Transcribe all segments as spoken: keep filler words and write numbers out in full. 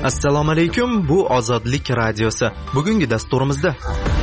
Assalomu alaykum, bu Ozodlik radiosi. Bugungi dasturimizda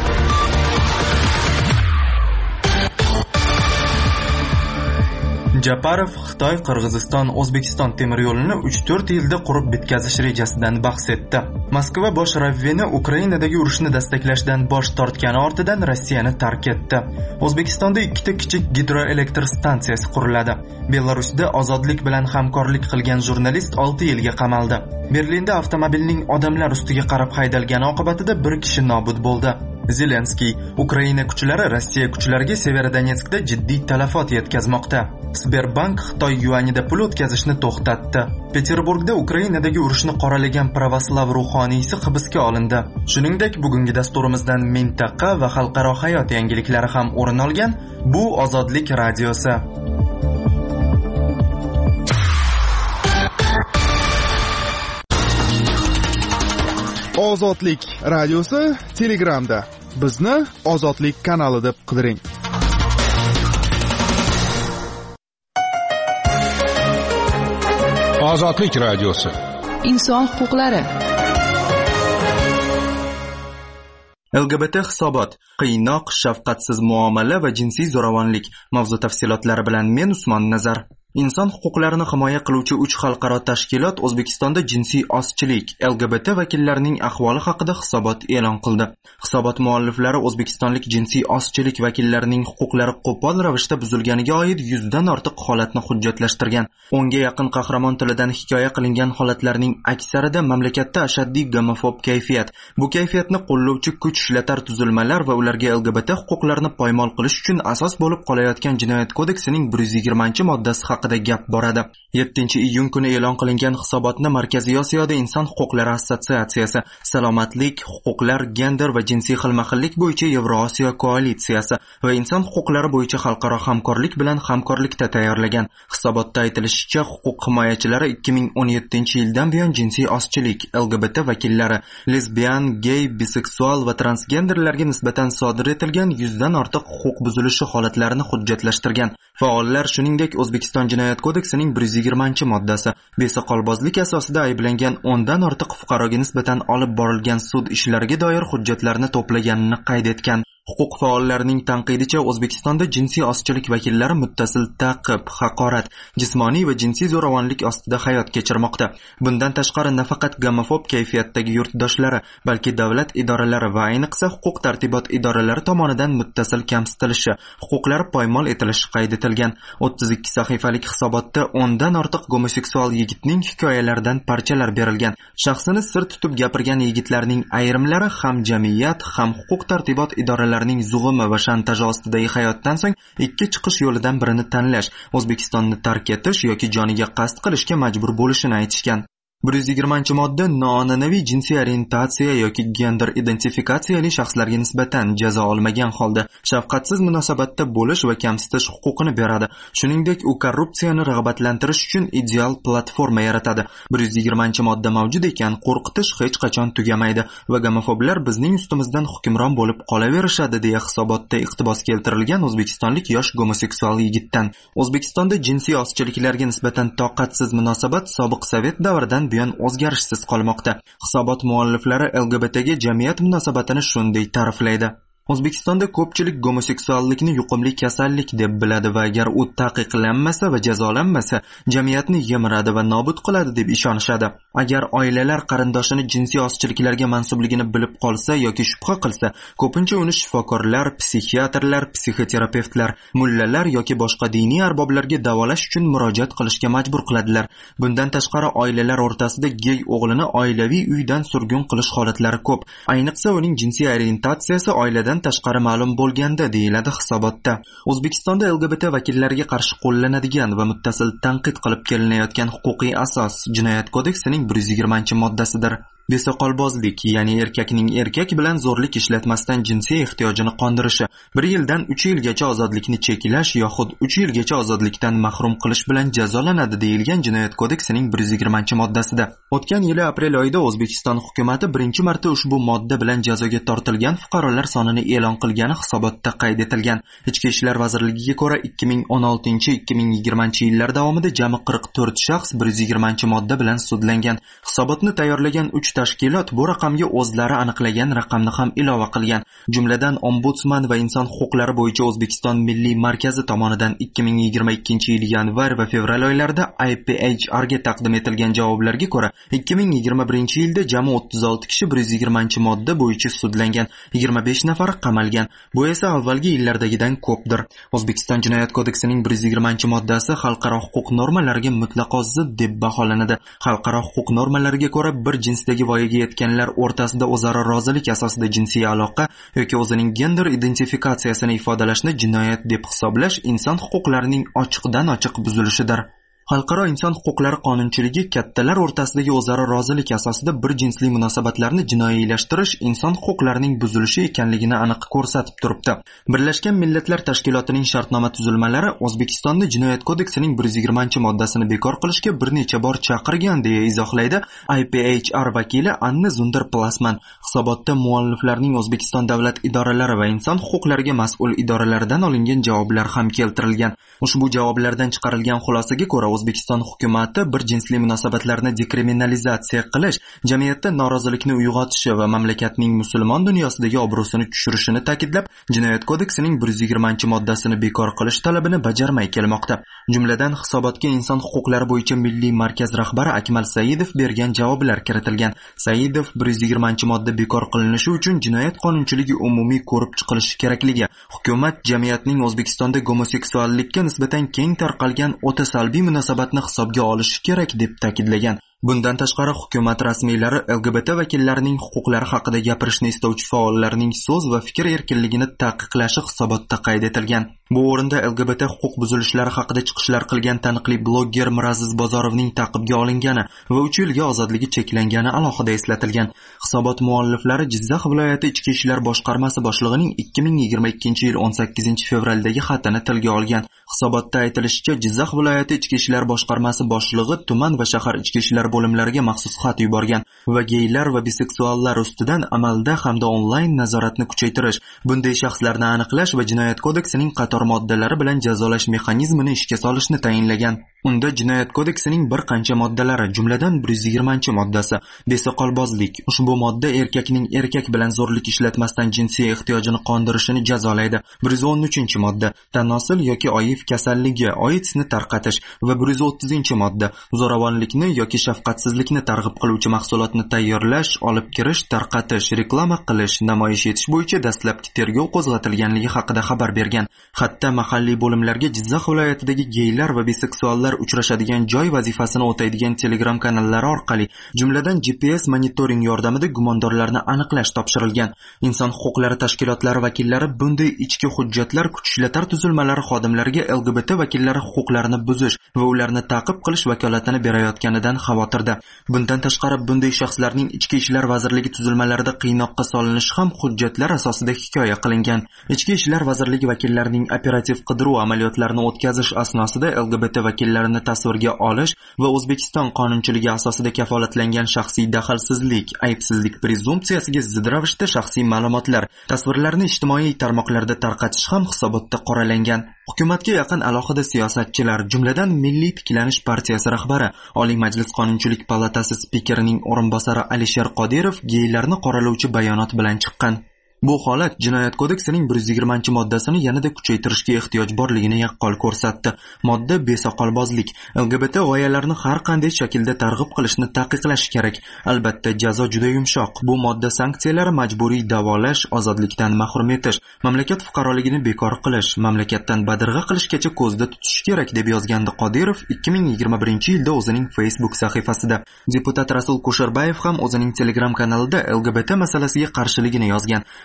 Japarov Xitoy, Qirg'iziston, O'zbekiston temir yo'lini uch to'rt yilda qurib bitkazish rejasidan bahs etdi. Moskva bosh ravvini Ukrainadagi urushni dastaklashdan bosh tortgani ortidan Rossiyani tark etdi. O'zbekistonda ikkita kichik gidroelektr stansiyasi quriladi. Belarusda ozodlik bilan hamkorlik qilgan jurnalist olti yilga qamaldi. Berlinda avtomobilning odamlar ustiga qarab haydalgani oqibatida bir kishi nobud bo'ldi. Zelenskiy, Ukraina kuchlari Rossiya kuchlariga Severodonetskda jiddiy talafot yetkazmoqda. Sberbank Xitoy yuanida pul o'tkazishni to'xtatdi. Peterburgda Ukrainadagi urushni qoralagan pravoslav ruhoniysi hibsga olindi. Shuningdek, bugungi dasturimizdan mintaqa va xalqaro hayot yangiliklari ham o'rin olgan. Bu Ozodlik radiosi. Ozodlik radiosi Telegramda. Bizni Ozodlik kanali deb qidiring. Ozodlik radiosi. Inson huquqlari. L G B T hisobot, qiynoq, shafqatsiz muomala va jinsiy zo'ravonlik mavzu tafsilotlari bilan men Usmon Nazar. Inson huquqlarini himoya qiluvchi uch xalqaro tashkilot O'zbekistonda jinsiy ozchilik, L G B T vakillarining ahvoli haqida hisobot e'lon qildi. Hisobot mualliflari o'zbekistonlik jinsiy ozchilik vakillarining huquqlari qo'pol ravishda buzilganiga oid yuzdan ortiq holatni hujjatlashtirgan. O'nga yaqin qahramon tilidan hikoya qilingan holatlarning aksarida mamlakatda ashaddiy gomofob kayfiyat, bu kayfiyatni qo'llovchi kuch ishlatar tuzilmalar va ularga L G B T huquqlarini poymol qilish uchun asos bo'lib qolayotgan Jinoyat kodeksining bir yuz yigirmanchi moddasi haqida gap boradi. yettinchi iyun kuni e'lon qilingan hisobotni Markaziy Osiyoda Inson huquqlari assotsiatsiyasi, Salomatlik, huquqlar, gender va jinsiy xilma-xillik bo'yicha Yevrosiyo koalitsiyasi va inson huquqlari bo'yicha xalqaro hamkorlik bilan hamkorlikda tayyorlagan. Hisobotda aytilishicha, huquq himoyachilari ikki ming o'n yettinchi yildan buyon jinsiy ozchilik, L G B T vakillari, lesbian, gay, biseksual va transgenderlarga nisbatan sodir etilgan yuzdan ortiq huquq buzilishi holatlarini hujjatlashtirgan. Faollar shuningdek O'zbekiston Jinoyat kodeksining bir yuz yigirmanchi moddasi, besoqolbozlik asosida ayblangan o'ndan ortiq fuqaroga nisbatan olib borilgan sud ishlariga doir hujjatlarni to'plaganini qayd etgan. Huquq faollarining tanqidicha, O'zbekistonda jinsiy ozchilik vakillari muttasil ta'qib, haqorat, jismoniy va jinsiy zo'ravonlik ostida hayot kechirmoqda. Bundan tashqari nafaqat gomofob kayfiyatdagi yurtdoshlari, balki davlat idoralari va ayniqsa huquq tartibot idoralari tomonidan muttasil kamsitilishi, huquqlari poymol etilishi qayd etilgan. o'ttiz ikki sahifalik hisobotda o'ndan ortiq gomoseksual yigitning hikoyalaridan parchalar berilgan. Shaxsini sir tutib gapirgan yigitlarning ayrimlari ham jamiyat, ham huquq tartibot idoralari zug'umi va shantaj ostidagi hayotdan so'ng ikki chiqish yo'lidan birini tanlash, O'zbekistonni tark etish yoki joniga qasd qilishga majbur bo'lishini aytishgan. bir yuz yigirmanchi modda noan'anaviy jinsiy orientatsiya yoki gender identifikatsiyali shaxslarga nisbatan jazo olmagan holda shafqatsiz munosabatda bo'lish va kamsitish huquqini beradi. Shuningdek, u korrupsiyani rag'batlantirish uchun ideal platforma yaratadi. bir yuz yigirmanchi modda mavjud ekan, qo'rqitish hech qachon tugamaydi va gomofoblar bizning ustimizdan hukmron bo'lib qolaverishadi deya hisobotda iqtibos keltirilgan o'zbekistonlik yosh gomoseksual yigitdan. O'zbekistonda jinsiy ozchiliklarga nisbatan toqatsiz munosabat sobiq Sovet davridan buyon o'zgarishsiz qolmoqda. Hisobot mualliflari L G B T ga jamiyat munosabatini shunday ta'riflaydi. O'zbekistonda ko'pchilik gomoseksuallikni yuqumli kasallik deb biladi va agar u taqiqlanmasa va jazolanmasa, jamiyatni yemiradi va nobud qiladi deb ishonishadi. Agar oilalar qarindoshini jinsiy ozchiliklarga mansubligini bilib qolsa yoki shubha qilsa, ko'pincha uni shifokorlar, psixiatrlar, psixoterapevtlar, mullalar yoki boshqa diniy arboblarga davolash uchun murojaat qilishga majbur qiladilar. Bundan tashqari, oilalar o'rtasida gey o'g'lini oilaviy uydan surgun qilish holatlari ko'p. Ayniqsa uning jinsiy orientatsiyasi oiladan tashqari ma'lum bo'lganda, deyiladi hisobotda. O'zbekistonda L G B T vakillariga qarshi qo'llanadigan va muttasil tanqid qilib kelinayotgan huquqiy asos Jinoyat kodeksining bir yuz yigirmanchi moddasidir. Besoqolbozlik, ya'ni erkakning erkak bilan zo'rlik ishlatmasdan jinsiy ehtiyojini qondirishi, bir yildan uch yilgacha ozodlikni cheklash yoxud uch yilgacha ozodlikdan mahrum qilish bilan jazolanadi deyilgan Jinoyat kodeksining bir yuz yigirmanchi moddasida. O'tgan yili aprel oyida O'zbekiston hukumatı birinchi marta ushbu modda bilan jazoga tortilgan fuqarolar sonini e'lon qilgani hisobotda qayd etilgan. Ichki ishlar vazirligiga ko'ra ikki ming o'n oltinchi ikki ming yigirmanchi yillar davomida jami qirq to'rt shaxs bir yuz yigirmanchi modda bilan sudlangan. Hisobotni tayyorlagan uch tashkilot bu raqamga o'zlari aniqlagan raqamni ham ilova qilgan. Jumladan Ombudsman va inson huquqlari bo'yicha O'zbekiston Milliy markazi tomonidan ikki ming yigirma ikkinchi yil yanvar va fevral oylarida I P H R ga taqdim etilgan javoblarga ko'ra ikki ming yigirma birinchi yilda jami o'ttiz olti kishi bir yuz yigirmanchi modda bo'yicha sudlangan, yigirma besh nafari qamalgan. Bu esa avvalgi yillardagidan ko'pdir. O'zbekiston Jinoyat kodeksining bir yuz yigirmanchi moddasi xalqaro huquq normalariga mutlaqo zid deb baholanadi. Xalqaro huquq normalariga ko'ra bir jinsdagi voyaga yetganlar o'rtasida o'zaro rozilik asosida jinsiy aloqa yoki o'zining gender identifikatsiyasini ifodalashni jinoyat deb hisoblash inson huquqlarining ochiqdan ochiq buzilishidir. Xalqaro inson huquqlari qonunchiligi kattalar o'rtasidagi o'zaro rozilik asosida bir jinsli munosabatlarni jinoiylashtirish inson huquqlarining buzilishi ekanligini aniq ko'rsatib turibdi. Birlashgan Millatlar Tashkilotining shartnoma tuzilmalari O'zbekistonda Jinoyat kodeksining bir yuz yigirmanchi moddasini bekor qilishga bir necha bor chaqirgan deya izohlaydi I P H R vakili Anna Zunder-Plasman. Hisobotda mualliflarning O'zbekiston davlat idoralari va inson huquqlariga mas'ul idoralaridan olingan javoblar ham keltirilgan. Ushbu javoblardan chiqarilgan xulosaga ko'ra O'zbekiston hukumatı bir jinsli munosabatlarni dekriminalizatsiya qilish, jamiyatda norozilikni uyg'otishi va mamlakatning musulmon dunyosidagi obro'sini tushirishini ta'kidlab, Jinoyat kodeksining bir yuz yigirmanchi moddasini bekor qilish talabini bajarmay kelmoqda. Jumladan hisobotga inson huquqlari bo'yicha Milliy markaz rahbari Akmal Saidov bergan javoblar kiritilgan. Saidov bir yuz yigirmanchi modda bekor qilinishi uchun jinoyat qonunchiligi umumiy ko'rib chiqilishi kerakligi, hukumat jamiyatning O'zbekistonda gomoseksuallikka nisbatan keng tarqalgan o'ta salbiy munosabatni hisobga olishi kerak deb ta'kidlagan. Bundan tashqari hukumat rasmiylari L G B T vakillarining huquqlari haqida gapirishni istovchi faollarning so'z va fikr erkinligini taqiqlashi hisobotda qayd etilgan. Bu o'rinda L G B T huquq buzilishlari haqida chiqishlar qilgan taniqli blogger Miraziz Bozorovning ta'qibga olingani va uch yilga ozodligi cheklangani alohida eslatilgan. Hisobot mualliflari Jizzax viloyati ichki ishlar boshqarmasi boshlig'ining ikki ming yigirma ikkinchi yil o'n sakkizinchi fevraldagi xatini tilga olgan. Hisobotda aytilishicha, Jizzax viloyati ichki ishlar boshqarmasi boshlig'i tuman va shahar ichki ishlar bo'limlariga maxsus xat yuborgan va geylar va biseksuallar ustidan amalda hamda onlayn nazoratni kuchaytirish, bunday shaxslarni aniqlash va Jinoyat kodeksining qator moddalari bilan jazolash mexanizmini ishga solishni tayinlagan. Unda Jinoyat kodeksining bir qancha moddalari, jumladan bir yuz yigirmanchi moddasi, besoqolbozlik, ushbu modda erkakning erkak bilan zo'rlik ishlatmasdan jinsiy ehtiyojini qondirishini jazolaydi. bir yuz o'n uchinchi modda, tanosil yoki oif kasalligi, AIDSni tarqatish va bir yuz o'ttizinchi modda, zo'ravonlikni yoki shafqatsizlikni targ'ib qiluvchi mahsulotni tayyorlash, olib kirish, tarqatish, reklama qilish, namoyish etish bo'yicha dastlabki tergov qo'zg'atilganligi haqida xabar bergan. Hatto mahalliy bo'limlarga Jizzax viloyatidagi geylar va biseksuallar uchrashadigan joy vazifasini o'taydigan Telegram kanallari orqali, jumladan G P S monitoring yordamida gumondorlarni aniqlash topshirilgan. Inson huquqlari tashkilotlari vakillari bunday ichki hujjatlar kuch ishlatar tuzilmalari xodimlariga L G B T vakillari huquqlarini buzish va ularni ta'qib qilish vakolatini berayotganidan xavotirda. Bundan tashqari, bunday shaxslarning ichki ishlar vazirligi tuzilmalarida qiynoqqa solinishi ham hujjatlar asosida hikoya qilingan. Ichki ishlar vazirligi vakillarining operativ qidiruv amaliyotlarini o'tkazish asnosida L G B T vakillarini tasvirga olish va O'zbekiston qonunchiligi asosida kafolatlangan shaxsiy daxlsizlik, aybsizlik prezumpsiyasiga zid ravishda shaxsiy ma'lumotlar, tasvirlarni ijtimoiy tarmoqlarda tarqatish ham hisobotda qoralangan. Hukumatga yaqin alohida siyosatchilar, jumladan Milliy tiklanish partiyasi rahbari, Oliy Majlis Qonunchilik palatasi spikerining o'rinbosari Alisher Qodirov geylarni qoralovchi bayonot bilan chiqqan. Bu holat Jinoyat kodeksining bir yuz yigirmanchi moddasini yanada kuchaytirishga ehtiyoj borligini yaqqol ko'rsatdi. Modda besoqolbozlik, L G B T g'oyalarini har qanday shaklda targ'ib qilishni taqiqlash kerak. Albatta, jazo juda yumshoq. Bu modda sanksiyalari majburiy davolash, ozodlikdan mahrum etish, mamlakat fuqaroligini bekor qilish, mamlakatdan badirg'a qilishgacha ko'zda tutish kerak deb yozgandi Qodirov ikki ming yigirma birinchi yilda o'zining Facebook sahifasida. Deputat Rasul Kusherbayev ham o'zining Telegram kanalida L G B T masalasiga qarshiligini yozgan.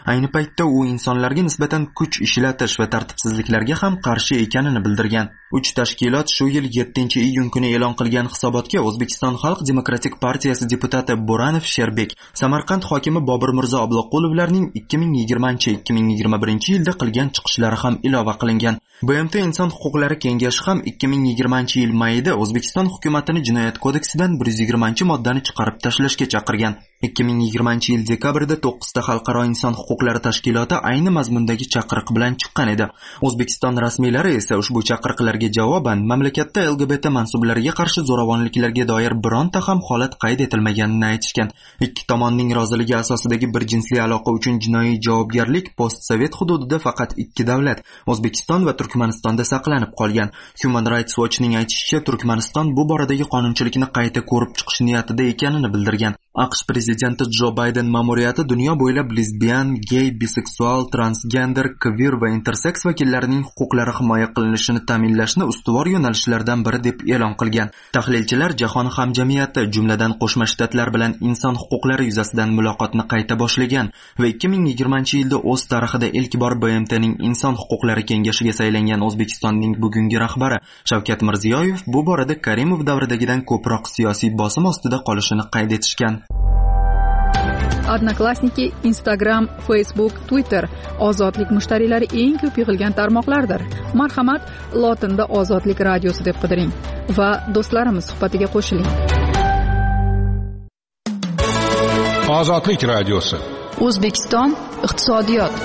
Ayni paytda u insonlarga nisbatan kuch ishlatish va tartibsizliklarga ham qarshi ekanini bildirgan. uch tashkilot shu yil yettinchi iyun kuni e'lon qilgan hisobotga O'zbekiston Xalq demokratik partiyasi deputati Bo'ranov Sherbek, Samarqand hokimi Bobur Mirzo Obloqulovlarning ikki ming yigirmanchi ikki ming yigirma birinchi yilda qilgan chiqishlari ham ilova qilingan. B M T Inson huquqlari kengashi ham ikki ming yigirmanchi yil mayida O'zbekiston hukumatini jinoyat kodeksidan bir yuz yigirmanchi moddani chiqarib tashlashga chaqirgan. ikki ming yigirmanchi yil dekabrda to'qqizta xalqaro inson huquqlari tashkiloti ayni mazmundagi chaqiriq bilan chiqqan edi. O'zbekiston rasmiylari esa ushbu chaqiriqlarga javoban mamlakatda L G B T mansublariga qarshi zo'ravonliklarga doir bironta ham holat qayd etilmaganini aytishgan. Ikki tomonning roziligi asosidagi bir jinsli aloqa uchun jinoiy javobgarlik postsovet hududida faqat ikki davlat, O'zbekiston va Turkmanistonda saqlanib qolgan. Human Rights Watch'ning aytishicha, Turkmaniston bu boradagi qonunchilikni qayta ko'rib chiqish niyatida ekanini bildirgan. AQSh prezidenti Jo Bayden ma'muriyati dunyo bo'ylab lesbian, gay, biseksual, transgender, queer va intersex vakillarining huquqlari himoya qilinishini ta'minlashni ustuvor yo'nalishlardan biri deb e'lon qilgan. Tahlilchilar jahon hamjamiyati, jumladan Qo'shma Shtatlar bilan inson huquqlari yuzasidan muloqotni qayta boshlagan va ikki ming yigirmanchi yilda o'z tarixida ilk bor B M T'ning inson huquqlari kengashiga saylangan O'zbekistonning bugungi rahbari Shavkat Mirziyoyev bu borada Karimov davridagidan ko'proq siyosiy bosim ostida qolishini qayd etishgan. Odnoklassniki, Instagram, Facebook, Twitter ozodlik mushtariylari eng ko'p yig'ilgan tarmoqlardir. Marhamat, lotinda Ozodlik radiosi deb qidiring va do'stlarimiz suhbatiga qo'shiling. Ozodlik radiosi. O'zbekiston iqtisodiyot.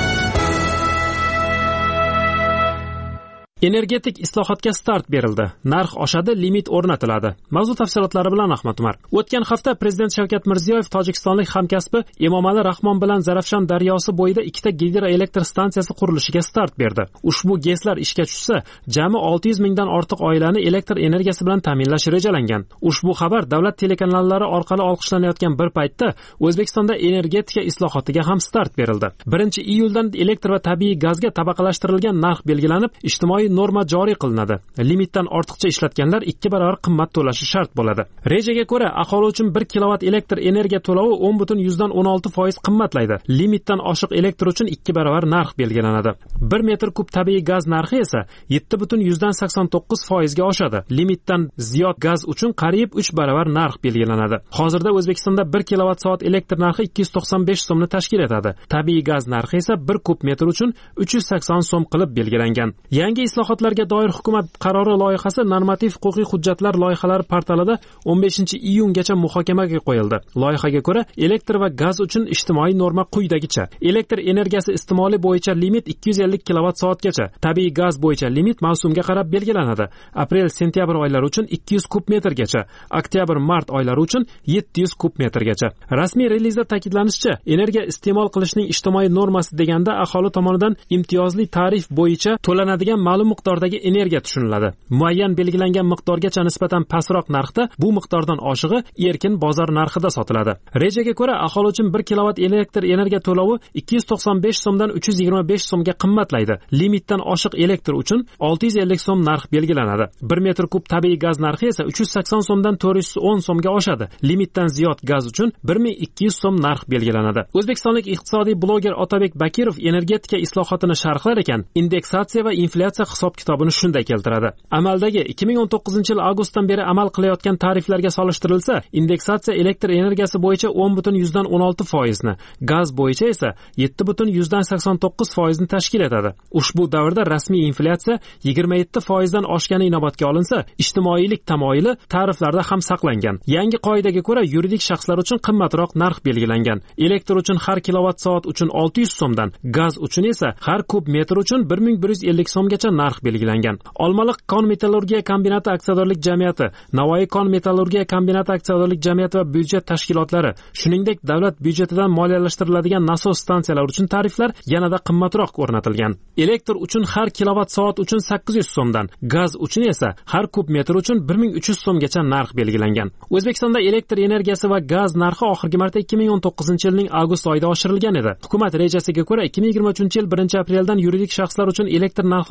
Energetik islohotga start berildi. Narx oshadi, limit o'rnatiladi. Mavzu tafsilotlari bilan Ahmad Umar. O'tgan hafta Prezident Shavkat Mirziyoyev tojikistonlik hamkasbi Emomali Rahmon bilan Zarafshon daryosi bo'yida ikkita gidroelektr stansiyasi qurilishiga start berdi. Ushbu GESlar ishga tushsa, jami olti yuz mingdan ortiq oilani elektr energiyasi bilan ta'minlash rejalangan. Ushbu xabar davlat telekanallari orqali olqishlanayotgan bir paytda O'zbekistonda energetika islohotiga ham start berildi. birinchi iyuldan elektr va tabiiy gazga tabaqalashtirilgan narx belgilanib, ijtimoiy norma joriy qilinadi. Limitdan ortiqcha ishlatganlar ikki barobar qimmat to'lashi shart bo'ladi. Rejaga ko'ra, aholi uchun bir kilovat elektr energiya to'lovi o'n butun yuzdan o'n olti foiz qimmatlaydi. Limitdan oshiq elektr uchun ikki barobar narx belgilanadi. bir metr kub tabiiy gaz narxi esa yetti butun yuzdan sakson to'qqiz foizga oshadi. Limitdan ziyod gaz uchun qariyb uch barobar narx belgilanadi. Hozirda O'zbekistonda bir kilovat soat elektr narxi ikki yuz to'qson besh so'mni tashkil etadi. Tabiiy gaz narxi esa bir kub metr uchun uch yuz sakson so'm qilib belgilangan. Yangi islohotlarga doir hukumat qarori loyihasi normativ huquqiy hujjatlar loyihalari portalida o'n beshinchi iyungacha muhokamaga qo'yildi. Loyihaga ko'ra, elektr va gaz uchun ijtimoiy norma quyidagicha: elektr energiyasi iste'moli bo'yicha limit ikki yuz ellik kilovat soatgacha, tabiiy gaz bo'yicha limit mavsumga qarab belgilanadi. Aprel-sentyabr oylari uchun ikki yuz kub metrgacha, oktyabr-mart oylari uchun yetti yuz kub metrgacha. Rasmiy relizda ta'kidlanishicha, energiya iste'mol qilishning ijtimoiy normasi deganda aholi tomonidan imtiyozli tarif bo'yicha to'lanadigan ma'lum miqdordagi energiya tushuniladi. Muayyan belgilangan miqdorgacha nisbatan pastroq narxda bu miqdordan oshig'i erkin bozor narxida sotiladi. Rejaga ko'ra, aholi uchun bir kilovat elektr energiya to'lovi ikki yuz to'qson besh so'mdan uch yuz yigirma besh so'mga qimmatlaydi. Limitdan oshiq elektr uchun olti yuz ellik so'm narx belgilanadi. bir metr kub tabiiy gaz narxi esa uch yuz sakson so'mdan to'rt yuz o'n so'mga oshadi. Limitdan ziyod gaz uchun bir ming ikki yuz so'm narx belgilanadi. O'zbekistonlik iqtisodiy bloger Otabek Bakirov energetika islohotini sharhlar ekan, indeksatsiya va inflyatsiya hisob-kitobini shunday keltiradi. Amaldagi ikki ming o'n to'qqizinchi yil avgustdan beri amal qilayotgan tariflarga solishtirilsa, indeksatsiya elektr energiyasi bo'yicha o'n butun yuzdan o'n olti foizni, gaz bo'yicha esa yetti butun yuzdan sakson to'qqiz foizni tashkil etadi. Ushbu davrda rasmiy inflyatsiya yigirma yetti foizdan oshgani inobatga olinsa, ijtimoiylik tamoyili tariflarda ham saqlangan. Yangi qoidaga ko'ra, yuridik shaxslar uchun qimmatroq narx belgilangan. Elektr uchun har kilovat soat uchun olti yuz so'mdan, gaz uchun esa har kub metr uchun bir ming bir yuz ellik so'mgacha narx belgilangan. Olmaliq kon metallurgiya kombinati aksiyadorlik jamiyati, Navoiy kon metallurgiya kombinati aksiyadorlik jamiyati va byudjet tashkilotlari, shuningdek davlat byudjetidan moliyalashtiriladigan nasos stansiyalar uchun tariflar yanada qimmatroq o'rnatilgan. Elektr uchun har kilovat soat uchun sakkiz yuz so'mdan, gaz uchun esa har kub metr uchun bir ming uch yuz so'mgacha narx belgilangan. O'zbekistonda elektr energiyasi va gaz narxi oxirgi marta ikki ming o'n to'qqizinchi yilning avgust oyida oshirilgan edi. Hukumat rejasiga ko'ra ikki ming yigirma uchinchi yil birinchi apreldan yuridik shaxslar uchun elektr narxlari yetti yuz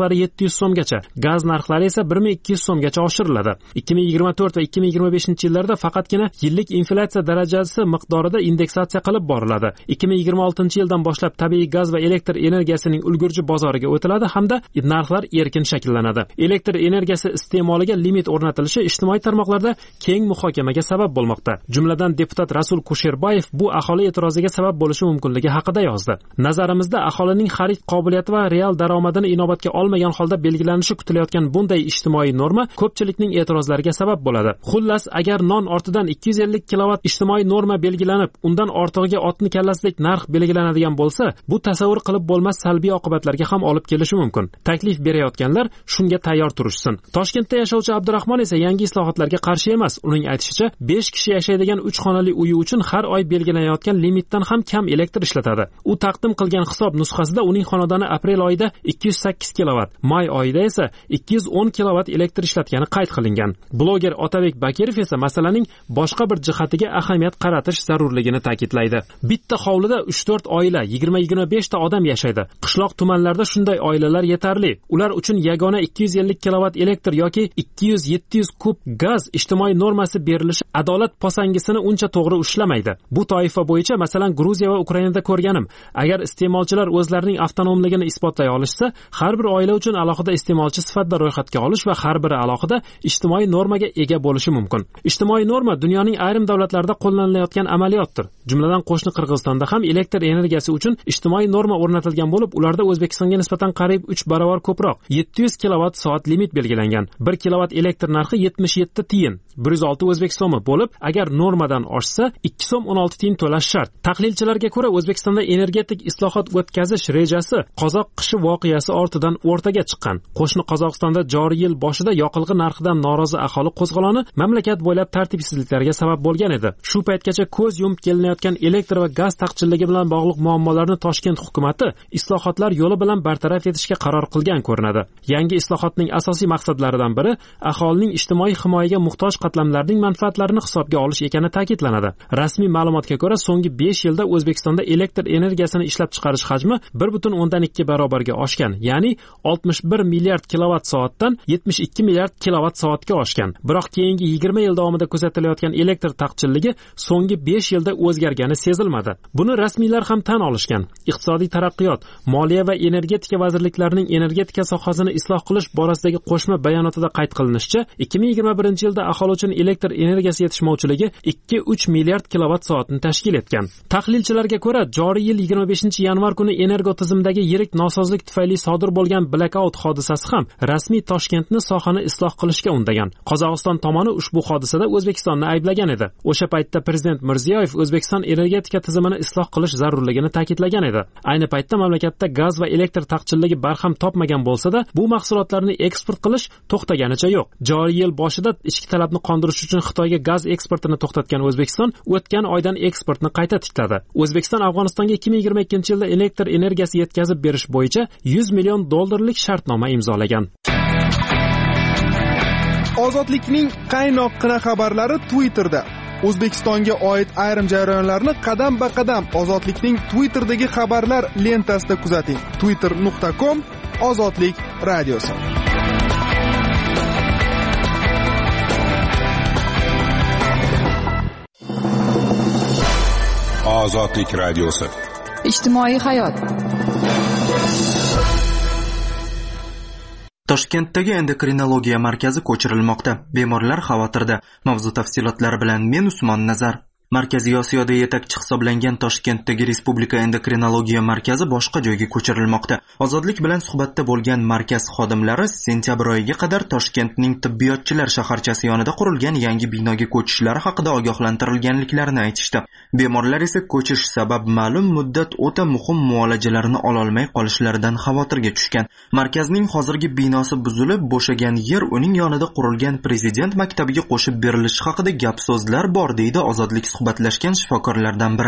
yuz so'mgacha, gaz narxlari esa bir ming ikki yuz so'mgacha oshiriladi. ikki ming yigirma to'rt va ikki ming yigirma beshinchi yillarda faqatgina yillik inflyatsiya darajasi miqdorida indeksatsiya qilib boriladi. ikki ming yigirma oltinchi yildan boshlab tabiiy gaz va elektr energiyasining ulgurji bozoriga o'tiladi hamda narxlar erkin shakllanadi. Elektr energiyasi iste'moliga limit o'rnatilishi ijtimoiy tarmoqlarda keng muhokamaga sabab bo'lmoqda. Jumladan deputat Rasul Kusherbayev bu aholi e'tiroziga sabab bo'lishi mumkinligi haqida yozdi. Nazarimizda aholining xarid qobiliyati va real daromadini inobatga olmagan holda belgilanishi kutilayotgan bunday ijtimoiy norma ko'pchilikning e'tirozlariga sabab bo'ladi. Xullas, agar non ortidan ikki yuz ellik kilovat ijtimoiy norma belgilanib, undan ortig'iga otni kallasidek narx belgilanadigan bo'lsa, bu tasavvur qilib bo'lmas salbiy oqibatlarga ham olib kelishi mumkin. Taklif berayotganlar shunga tayyor turishsin. Toshkentda yashovchi Abdurahmon esa yangi islohotlarga qarshi emas. Uning aytishicha, besh kishi yashaydigan uch xonali uyi uchun har oy belgilanayotgan limitdan ham kam elektr ishlatadi. U taqdim qilgan hisob nusxasida uning xonadoni aprel oyida ikki yuz sakkiz kilovat, may oyida esa ikki yuz o'n kilovat elektr ishlatgani qayd qilingan. Bloger Otabek Bakirov esa masalaning boshqa bir jihatiga ahamiyat qaratish zarurligini ta'kidlaydi. Bitta hovlida uch to'rt oila, yigirma yigirma besh ta odam yashaydi. Qishloq tumanlarda shunday oilalar yetarli. Ular uchun yagona ikki yuz ellik kilovat elektr yoki ikki yuz yetti yuz kub gaz ijtimoiy normasi berilishi adolat posangisini uncha to'g'ri ushlamaydi. Bu toifa bo'yicha masalan Gruziya va Ukrainada ko'rganim. Agar iste'molchilar o'zlarining avtonomligini isbotlay olishsa, har bir oila uchun alohida iste'molchi sifatida ro'yxatga olish va har biri alohida ijtimoiy normaga ega bo'lishi mumkin. Ijtimoiy norma dunyoning ayrim davlatlarida qo'llanilayotgan amaliyotdir. Jumladan qo'shni Qirg'izistonda ham elektr energiyasi uchun ijtimoiy norma o'rnatilgan bo'lib, ularda O'zbekistonga nisbatan qariyb uch barobar ko'proq yetti yuz kilovat soat limit belgilangan. bir kilovat elektr narxi yetmish yetti tiyin, bir yuz olti o'zbek so'mi bo'lib, agar normadan oshsa ikki so'm o'n olti tiyin to'lash shart. Tahlilchilarga ko'ra, O'zbekistonda energetik islohot o'tkazish rejasi qozoq qishi voqeasi ortidan o'rtaga chiqqan. Qo'shni Qozog'istonda joriy yil boshida yoqilg'i narxidan norozi aholi qo'zg'oloni mamlakat bo'ylab tartibsizliklarga sabab bo'lgan edi. Shu paytgacha ko'z yumib kelinayotgan elektr va gaz taqchilligi bilan bog'liq muammolarni Toshkent hukumatı islohotlar yo'li bilan bartaraf etishga qaror qilgan ko'rinadi. Yangi islohotning asosiy maqsadlaridan biri aholining ijtimoiy himoyaga muhtoj qatlamlarning manfaatlarini hisobga olish ekani ta'kidlanadi. Rasmiy ma'lumotga ko'ra, so'nggi besh yilda O'zbekistonda elektr energiyasini ishlab chiqarish hajmi bir butun o'ndan ikki barobarga oshgan, ya'ni oltmish bir milliard kilovat soatdan yetmish ikki milliard kilovat soatga oshgan. Biroq keyingi yigirma yil davomida kuzatilayotgan elektr taqchilligi so'nggi besh yilda o'zgargani sezilmadi. Buni rasmiylar ham tan olishgan. Iqtisodiy taraqqiyot, moliya va energetika vazirliklarining energetika sohasini isloh qilish borasidagi qo'shma bayonotida qayd qilinishicha, ikki ming yigirma birinchi yilda aholi uchun elektr energiyasi yetishmovchiligi ikki uch milliard kilovat soatni tashkil etgan. Tahlilchilarga ko'ra, joriy yil yigirma beshinchi yanvar kuni energo tizimdagi yirik nosozlik tufayli sodir bo'lgan blackout hodisasi ham rasmiy Toshkentni sohani isloh qilishga undagan. Qozog'iston tomoni ushbu hodisada O'zbekistonni ayblagan edi. O'sha paytda prezident Mirziyoyev O'zbekiston energetika tizimini isloh qilish zarurligini ta'kidlagan edi. Ayni paytda mamlakatda gaz va elektr taqchilligi barham topmagan bo'lsa-da, bu mahsulotlarni eksport qilish to'xtaganicha yo'q. Joriy yil boshida ichki talabni qondirish uchun Xitoyga gaz eksportini to'xtatgan O'zbekiston o'tgan oydan eksportni qayta tikladi. O'zbekiston Afg'onistonga ikki ming yigirma ikkinchi yilda elektr energiyasi yetkazib berish bo'yicha yuz million dollarlik shartnoma imzolagan. Ozodlikning qaynoqqina xabarlari Twitterda. O'zbekistonga oid ayrim jarayonlarni qadam-ba-qadam Ozodlikning Twitterdagi xabarlar lentasida kuzating. twitter nuqta com Ozodlik radiosi. Ozodlik radiosi. Ijtimoiy hayot. Toshkentdagi endokrinologiya markazi ko'chirilmoqda. Bemorlar xavotirda. Mavzu tafsilotlari bilan men Usmon Nazar. Markaziy Osiyoda yetakchi hisoblangan Toshkentdagi Respublika endokrinologiya markazi boshqa joyga ko'chirilmoqda. Ozodlik bilan suhbatda bo'lgan markaz xodimlari sentyabr oyiga qadar Toshkentning tibbiyotchilar shaharchasi yonida qurilgan yangi binoga ko'chishlari haqida ogohlantirilganliklarini aytishdi. Bemorlar esa ko'chish sabab ma'lum muddat o'ta muhim muolajalarni ololmay qolishlaridan xavotirga tushgan. Markazning hozirgi binosi buzilib, bo'shagan yer uning yonida qurilgan prezident maktabiga qo'shib berilishi haqida gap so'zlar bor deydi Ozodlik suhbatlashgan shifokorlardan biri.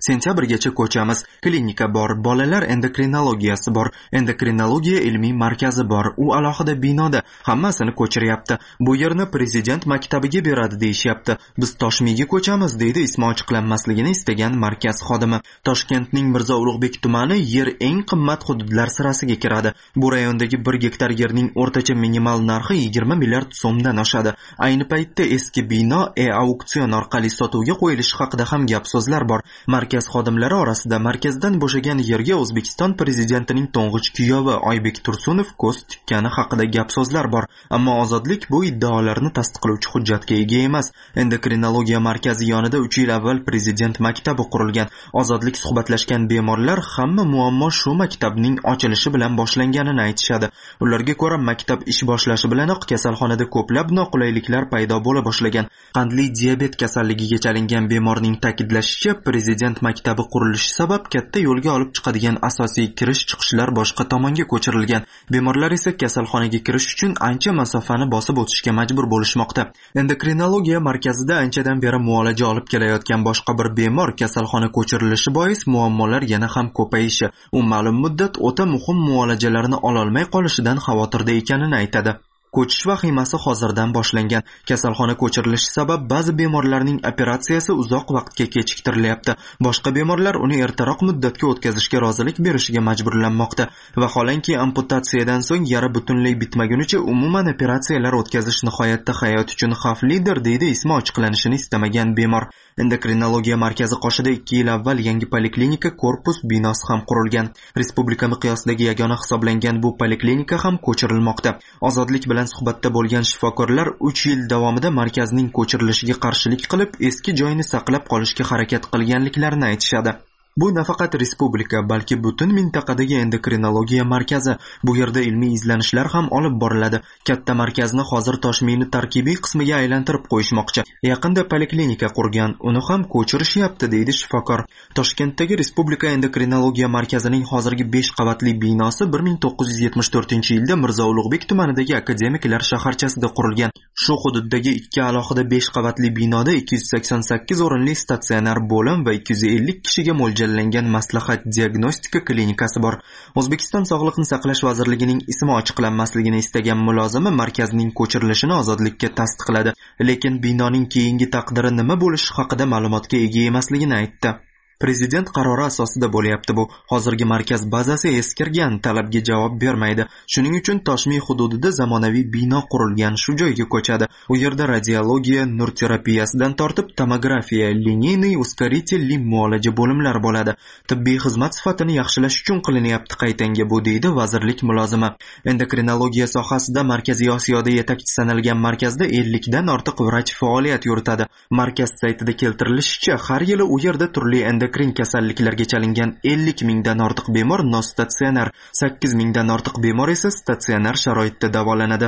Sentyabrgacha ko'chamiz. Klinika bor, bolalar endokrinologiyasi bor, endokrinologiya ilmiy markazi bor. U alohida binoda. Hammasini ko'chiryapti. Bu yerni prezident maktabiga beradi deyishyapti. Biz Toshmiyga ko'chamiz, deydi ismi ochiqlanmasligini istagan markaz xodimi. Toshkentning Mirzo Ulug'bek tumani yer eng qimmat hududlar sirasiga kiradi. Bu rayondagi bir gektar yerning o'rtacha minimal narxi yigirma milliard so'mdan oshadi. Ayni paytda eski bino e-auksion orqali sotuvga qo'yilishi haqida ham gap so'zlar bor. Markaz xodimlari orasida markazdan bo'shagan yerga O'zbekiston prezidentining to'ng'ich kuyovi Oybek Tursunov ko'z tikkani haqida gap so'zlar bor. Ammo Ozodlik bu iddaolarni tasdiqlovchi hujjatga ega emas. Endokrinologiya markazi yonida uch yil avval prezident maktabi qurilgan. Ozodlik suhbatlashgan bemorlar hamma muammo shu maktabning ochilishi bilan boshlanganini aytishadi. Ularga ko'ra, maktab ish boshlashi bilanoq kasalxonada ko'plab noqulayliklar paydo bo'la boshlagan. Qandli diabet kasalligiga chalingan bemorning ta'kidlashicha, prezident maktabi qurilishi sabab katta yo'lga olib chiqadigan asosiy kirish-chiqishlar boshqa tomonga ko'chirilgan. Bemorlar esa kasalxonaga kirish uchun ancha masofani bosib o'tishga majbur bo'lishmoqda. Endokrinologiya markazida anchadan beri muolaja olib kelayotgan boshqa bir bemor kasalxona ko'chirilishi bois muammolar yana ham ko'payishi, u ma'lum muddat o'ta muhim muolajalarni ololmay qolishidan xavotirda ekanini aytadi. Ko'chish vahimasi hozirdan boshlangan. Kasalxona ko'chirilishi sabab ba'zi bemorlarning operatsiyasi uzoq vaqtga kechiktirilyapti. Boshqa bemorlar uni ertaroq muddatga o'tkazishga rozilik berishiga majburlanmoqda. Vaholanki amputatsiyadan so'ng yara butunlay bitmagunicha umuman operatsiyalar o'tkazish nihoyatda hayot uchun xavflidir, deydi ismi ochiqlanishini istamagan bemor. Endokrinologiya markazi qoshida ikki yil avval yangi poliklinika korpus binosi ham qurilgan. Respublika miqyosidagi yagona hisoblangan bu poliklinika ham ko'chirilmoqda. Ozodlik bilan suhbatda bo'lgan shifokorlar uch yil davomida markazning ko'chirilishiga qarshilik qilib, eski joyini saqlab qolishga harakat qilganliklarini aytishadi. Bu nafaqat respublika, balki butun mintaqadagi endokrinologiya markazi. Bu yerda ilmiy izlanishlar ham olib boriladi. Katta markazni hozir Toshmiyni tarkibiy qismiga aylantirib qo'yishmoqchi. Yaqinda poliklinika qurgan, uni ham ko'chirishyapti, deydi shifokor. Toshkentdagi Respublika endokrinologiya markazining hozirgi besh qavatli binosi bir ming to'qqiz yuz yetmish to'rtinchi yilda Mirzo Ulug'bek tumanidagi akademiklar shaharchasida qurilgan. Shu hududdagi ikki alohida besh qavatli binoda ikki yuz sakson sakkiz o'rinli statsionar bo'lim va ikki yuz ellik kishiga mo'ljallangan maslahat diagnostika klinikasi bor. O'zbekiston Sog'liqni saqlash vazirligining ismi ochiqlanmasligini istagan mulozimi markazning ko'chirilishini Ozodlikka tasdiqladi, lekin binoning keyingi taqdiri nima bo'lishi haqida ma'lumotga ega emasligini aytdi. Prezident qarori asosida bo'lyapti bu. Hozirgi markaz bazasi eskirgan, talabga javob bermaydi. Shuning uchun Toshmiy hududida zamonaviy bino qurilgan, shu joyga ko'chadi. U yerda radiologiya, nur terapiyasidan tortib tomografiya, lineyniy uskaritelli muolaja bo'limlari bo'ladi. Tibbiy xizmat sifatini yaxshilash uchun qilinyapti qaytanga bu, deydi vazirlik mulozimi. Endokrinologiya sohasida Markaziy Osiyoda yetakchi sanalgan markazda ellikdan ortiq vrach faoliyat yuritadi. Markaz saytida keltirilishicha, har yili u yerda turli endokrin kasalliklarga chalingan ellik mingdan ortiq bemor nostatsionar, sakkiz mingdan ortiq bemor esa statsionar sharoitda davolanadi.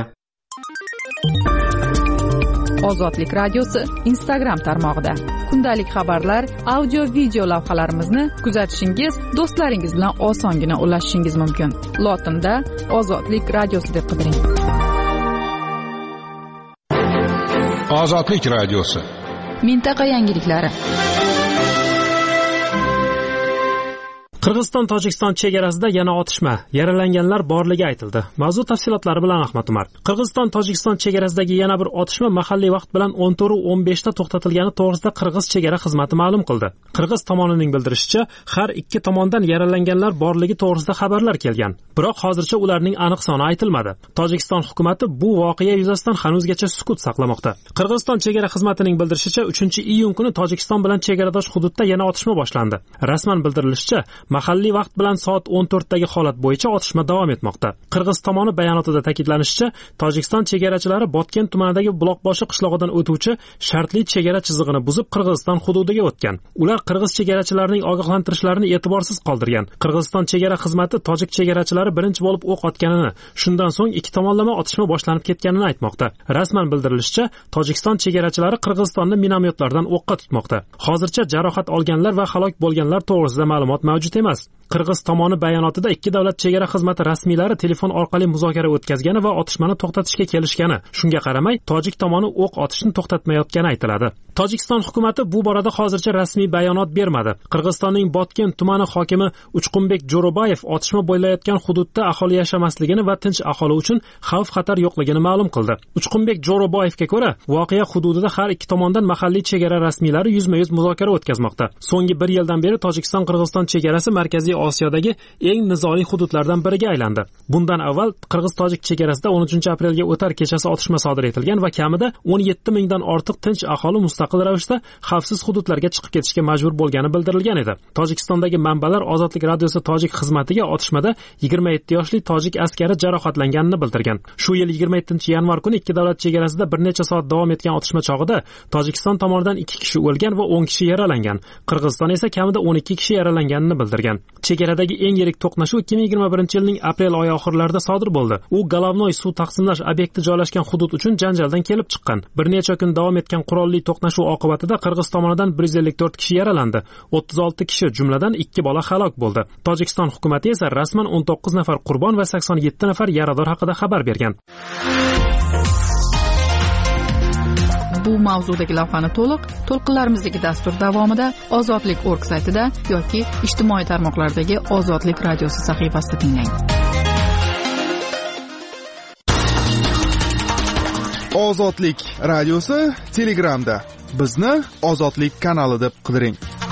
Ozodlik radiosi Instagram tarmog'ida kundalik xabarlar, audio video lavhalarimizni kuzatishingiz, do'stlaringiz bilan osongina ulashishingiz mumkin. Lotinda Ozodlik radiosi deb qidiring. Ozodlik radiosi. Mintaqa yangiliklari. Qirg'iziston Tojikiston chegarasida yana otishma, yaralanganlar borligi aytildi. Mavzu tafsilotlari bilan Ahmad Umar. Qirg'iziston Tojikiston chegarasidagi yana bir otishma mahalliy vaqt bilan o'n to'rt o'n besh ta to'xtatilgani to'g'risida Qirg'iz chegara xizmati ma'lum qildi. Qirg'iz tomonining bildirishicha, har ikki tomondan yaralanganlar borligi to'g'risida xabarlar kelgan. Biroq hozircha ularning aniq soni aytilmadi. Tojikiston hukumatı bu voqea yuzasidan hanuzgacha sukut saqlamoqda. Qirg'iziston chegara xizmatining bildirishicha, uchinchi iyun kuni Tojikiston bilan chegaradosh hududda yana otishma boshlandi. Rasman bildirilishicha, mahalliy vaqt bilan soat o'n to'rtdagi holat bo'yicha otishma davom etmoqda. Qirg'iz tomoni bayonotida ta'kidlanishicha, Tojikiston chegarachilari Botken tumanidagi Buloqboshi qishlog'idan o'tuvchi shartli chegara chizig'ini buzib Qirg'iziston hududiga o'tgan. Ular qirg'iz chegarachilarining ogohlantirishlarini e'tiborsiz qoldirgan. Qirg'iziston chegara xizmati tojik chegarachilari birinchi bo'lib o'q otganini, shundan so'ng ikki tomonlama otishma boshlanib ketganini aytmoqda. Rasman bildirilishicha, Tojikiston chegarachilari Qirg'izistonni minomyotlardan o'qqa tutmoqda. Hozircha jarohat olganlar va halok bo'lganlar to'g'risida ma'lumot mavjud emas. Qirg'iz tomoni bayonotida ikki davlat chegara xizmati rasmiylari telefon orqali muzokara o'tkazgani va otishmani to'xtatishga kelishgani, shunga qaramay tojik tomoni o'q otishni to'xtatmayotgani aytiladi. Tojikiston hukumatı bu borada hozircha rasmiy bayonot bermadi. Qirg'izistonning Botken tumani hokimi Uchqunbek Jo'robayev otishma bo'layotgan hududda aholi yashamasligini va tinch aholi uchun xavf-xatar yo'qligini ma'lum qildi. Uchqunbek Jo'robayevga ko'ra, voqea hududida har ikki tomondan mahalliy chegara rasmiylari yuzma-yuz muzokara o'tkazmoqda. So'nggi bir yildan beri Tojikiston-Qirg'iziston chegarasi Markaziy Osiyodagi eng nizoli hududlardan biriga aylandi. Bundan avval Qirg'iz-Tojik chegarasida o'n uchinchi aprelga o'tar kechasi otishma sodir etilgan va kamida o'n yetti mingdan ortiq tinch aholi mustaqil ravishda xavfsiz hududlarga chiqib ketishga majbur bo'lgani bildirilgan edi. Tojikistondagi manbalar Ozodlik radiosi Tojik xizmatiga otishmada yigirma yetti yoshli tojik askari jarohatlanganini bildirgan. Shu yil yigirma yettinchi yanvar kuni ikki davlat chegarasida bir necha soat davom etgan otishma chog'ida Tojikiston tomonidan ikki kishi o'lgan va o'n kishi yaralangan. Qirg'iziston esa kamida o'n ikki kishi yaralanganini bildirgan. Chegaradagi eng yirik to'qnashuv ikki ming yigirma birinchi yilning aprel oyi oxirlarida sodir bo'ldi. U Golovnoy suv taqsimlash obyekti joylashgan hudud uchun janjaldan kelib chiqqan. Bir necha kun davom etgan qurolli to'qnashuv oqibatida Qirg'iz tomonidan bir yuz ellik to'rt kishi yaralandi. o'ttiz olti kishi, jumladan ikki bola halok bo'ldi. Tojikiston hukumatı esa rasman o'n to'qqiz nafar qurbon va sakson yetti nafar yarador haqida xabar bergan. Bu mavzudagi lavhani to'liq to'lqinlarimizdagi dastur davomida ozodlik точка org saytida yoki ijtimoiy tarmoqlardagi Ozodlik radiosi sahifasida tinglang. Ozodlik radiosi Telegramda. Bizni Ozodlik kanali deb qidiring.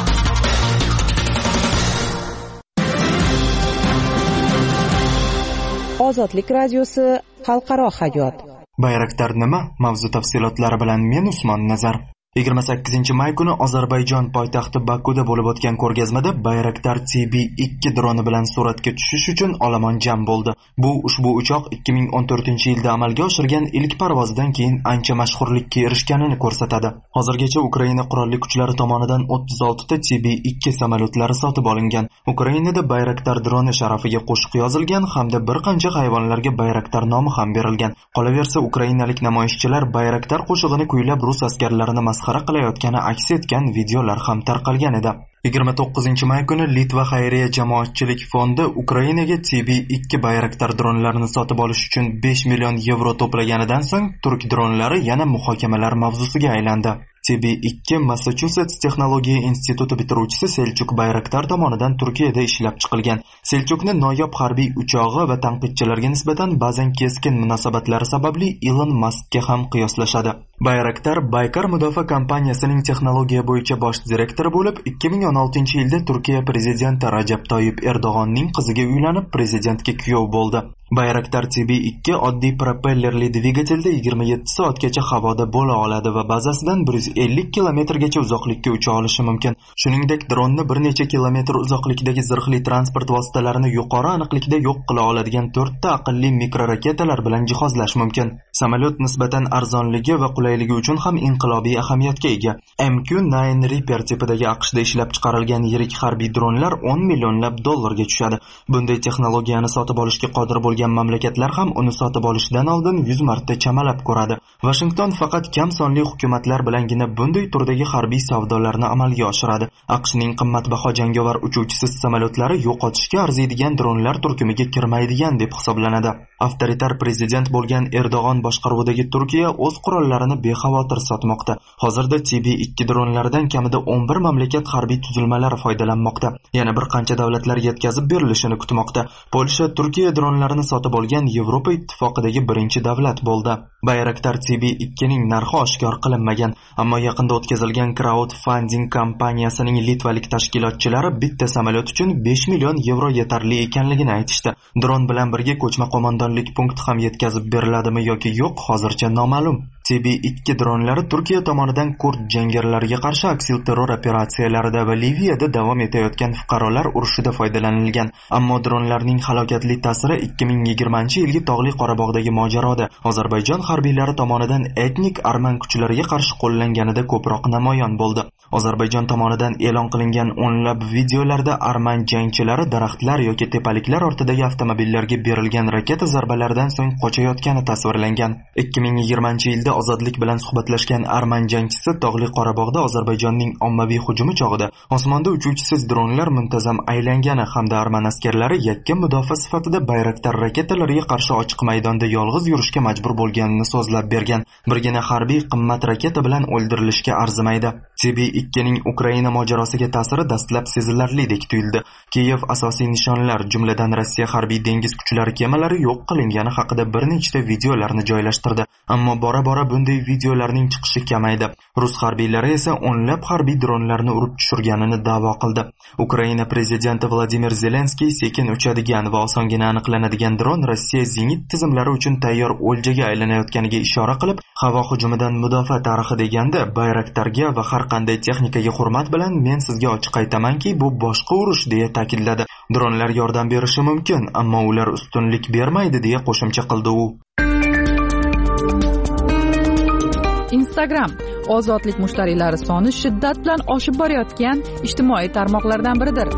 Ozodlik radiosi xalqaro hayot. Bayraktar nima? Mavzu tafsilotlari bilan men Usmon Nazar. yigirma sakkizinchi may kuni Ozarbayjon poytaxti Bakuda bo'lib o'tgan ko'rgazmada Bayraktar T B ikki droni bilan suratga tushish uchun olomon jam bo'ldi. Bu ushbu uchoq ikki ming o'n to'rtinchi yilda amalga oshirgan ilk parvozidan keyin ancha mashhurlikka erishganini ko'rsatadi. Hozirgacha Ukraina qurolli kuchlari tomonidan o'ttiz olti ta T B ikki samolyotlari sotib olingan. Ukrainada Bayraktar droni sharafiga qo'shiq yozilgan hamda bir qancha hayvonlarga Bayraktar nomi ham berilgan. Qolaversa, ukrainalik namoyishchilar Bayraktar qo'shig'ini kuylab rus askarlarini masxara qilayotgani aks etgan videolar ham tarqalgan edi. yigirma to'qqizinchi may kuni Litva xayriya jamoatchilik fondi Ukrainaga T B ikki Bayraktar dronlarini sotib olish uchun besh million yevro to'plaganidan so'ng turk dronlari yana muhokamalar mavzusiga aylandi. T B ikki Massachusets texnologiya instituti bitiruvchisi Selchuk Bayraktar tomonidan Turkiyada ishlab chiqilgan. Selchukni noyob harbiy uchog'i va tanqidchilarga nisbatan ba'zan keskin munosabatlari sababli Elon Muskga ham qiyoslashadi. Bayraktar Baykar mudofaa kompaniyasining texnologiya bo'yicha bosh direktori bo'lib, ikki ming o'n oltinchi yilda Turkiya prezidenti Rajab Toyyib Erdo'g'onning qiziga uylanib, prezidentga kuyov bo'ldi. Bayraktar T B ikki oddiy propellerli dvigatelda yigirma yetti soatgacha havoda bo'la oladi va bazasidan bir yuz ellik kilometrgacha uzoqlikka ucha olishi mumkin. Shuningdek, dronni bir necha kilometr uzoqlikdagi zirhli transport vositalarini yuqori aniqlikda yo'q qila oladigan to'rtta aqlli mikroraketalar bilan jihozlash mumkin. Samolyot nisbatan arzonligi va qulayligi uchun ham inqilobiy ahamiyatga ega. M Q to'qqiz Reaper tipidagi AQShda ishlab chiqarilgan yirik harbiy dronlar o'n millionlab dollarga tushadi. Bunday texnologiyani sotib olishga qodir bo'lgan mamlakatlar ham uni sotib olishdan oldin yuz marta chamalab ko'radi. Washington faqat kam sonli hukumatlar bilangina bunday turdagi harbiy savdolarni amalga oshiradi. AQShning qimmatbaho jangovar uchuvchisiz samolyotlari yo'qotishga arziydigan dronlar turkumiga kirmaydigan deb hisoblanadi. Avtoritar prezident bo'lgan Erdo'g'on boshqaruvidagi Turkiya o'z qurollarini bexavotir sotmoqda. Hozirda T B ikki dronlaridan kamida o'n bir mamlakat harbiy tuzilmalari foydalanmoqda. Yana bir qancha davlatlar yetkazib berilishini kutmoqda. Polsha Turkiya dronlarini sotib olgan Yevropa ittifoqidagi birinchi davlat bo'ldi. Bayraktar T B ikki ning narxi oshkor qilinmagan, ammo yaqinda o'tkazilgan crowdfunding kompaniyasining litvalik tashkilotchilari bitta samolyot uchun besh million yevro yetarli ekanligini aytishdi. Dron bilan birga ko'chma qo'mondonlik punkti ham yetkazib beriladimi yoki yo'q, hozircha noma'lum. T B ikki dronlari Turkiya tomonidan kurd jangarilarga qarshi aksilterror operatsiyalarida va Liviyada davom etayotgan fuqarolar urushida foydalanilgan. Ammo dronlarning halokatli ta'siri ikki ming yigirmanchi yilgi Tog'li Qorabog'dagi mojaroda Ozarbayjon harbiylari tomonidan etnik arman kuchlariga qarshi qo'llanganida ko'proq namoyon bo'ldi. Ozarbayjon tomonidan e'lon qilingan o'nlab videolarda arman jangchilari daraxtlar yoki tepaliklar ortidagi avtomobillarga berilgan raketa zarbalaridan so'ng qochayotgani tasvirlangan. ikki ming yigirmanchi yilda ozodlik bilan suhbatlashgan arman jangchisi Tog'li Qorabog'da Ozarbayjonning ommaviy hujumi chog'ida osmonda uchuvchisiz dronlar muntazam aylangani hamda arman askarlari yakka mudofaa sifatida Bayraktar raketalariga qarshi ochiq maydonda yolg'iz yurishga majbur bo'lganini so'zlab bergan. Birgina harbiy qimmat raketa bilan o'ldirilishga arzimaydi. T B ikki ning Ukraina mojarosiga ta'siri dastlab sezilarlidek tuyuldi. Kiyev asosiy nishonlar, jumladan Rossiya harbiy dengiz kuchlari kemalari yo'q qilingani haqida bir nechta videolarni joylashtirdi. Ammo bora-bora bunday videolarning chiqishi kamaydi. Rus harbiylari esa o'nlab harbiy dronlarni urib tushirganini da'vo qildi. Ukraina prezidenti Vladimir Zelenskiy sekin uchadigan va osongina aniqlanadigan dron Rossiya zenit tizimlari uchun tayyor o'ljaga aylanayotganiga ishora qilib, havo hujumidan mudofaa tarixi deganda Bayraktarga va har qanday texnikaga hurmat bilan men sizga ochiq aytamanki, bu boshqa urush deya ta'kidladi. Dronlar yordam berishi mumkin, ammo ular ustunlik bermaydi deya qo'shimcha qildi u. Instagram ozodlik mushtariylari soni shiddat bilan oshib borayotgan ijtimoiy tarmoqlardan biridir.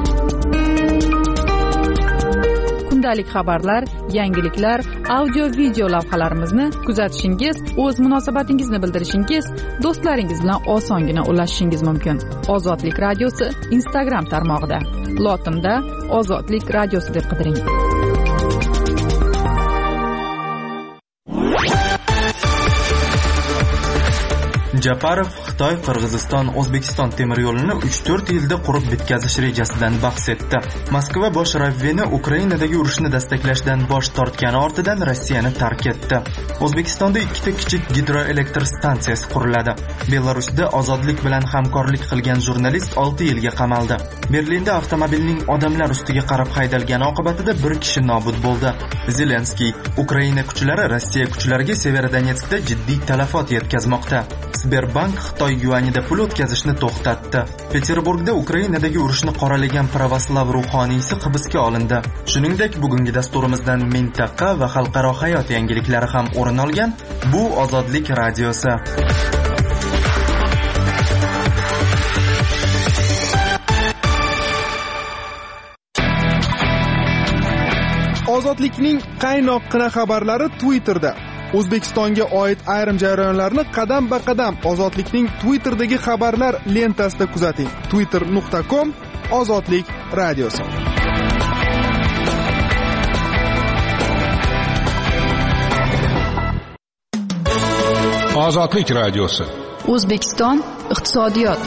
Kundalik xabarlar, yangiliklar, audio-video lavhalarimizni kuzatishingiz, o'z munosabatingizni bildirishingiz, do'stlaringiz bilan osongina ulashishingiz mumkin. Ozodlik radiosi Instagram tarmog'ida. Lotinda Ozodlik radiosi deb qidiring. Japarov Xitoy, Qirg'iziston, O'zbekiston temir yo'lini uch to'rt yilda qurib bitkazish rejasidan bahs etdi. Moskva bosh ravvini Ukrainadagi urushni destaklashdan bosh tortgani ortidan Rossiyani tark etdi. O'zbekistonda ikkita kichik gidroelektr stansiyasi quriladi. Belarusda ozodlik bilan hamkorlik qilgan jurnalist olti yilga qamaldi. Berlinda avtomobilning odamlar ustiga qarab haydalgani oqibatida bir kishi nobud bo'ldi. Zelenskiy: Ukraina kuchlari Rossiya kuchlariga Severodonetskda jiddiy talafot yetkazmoqda. Sberbank Xitoy yuanida pul o'tkazishni to'xtatdi. Peterburgda Ukrainadagi urushni qoralagan pravoslav ruhoniysi hibsga olindi. Shuningdek, bugungi dasturimizdan mintaqa va xalqaro hayot yangiliklari ham o'rin olgan. Bu Ozodlik radiosi. Ozodlikning qaynoqqina xabarlari Twitterda. O'zbekistonga oid ayrim jarayonlarni qadam-ba-qadam Ozodlikning Twitterdagi xabarlar lentasida kuzating. twitter nuqta com Ozodlik radiosi. Ozodlik radiosi. O'zbekiston iqtisodiyot.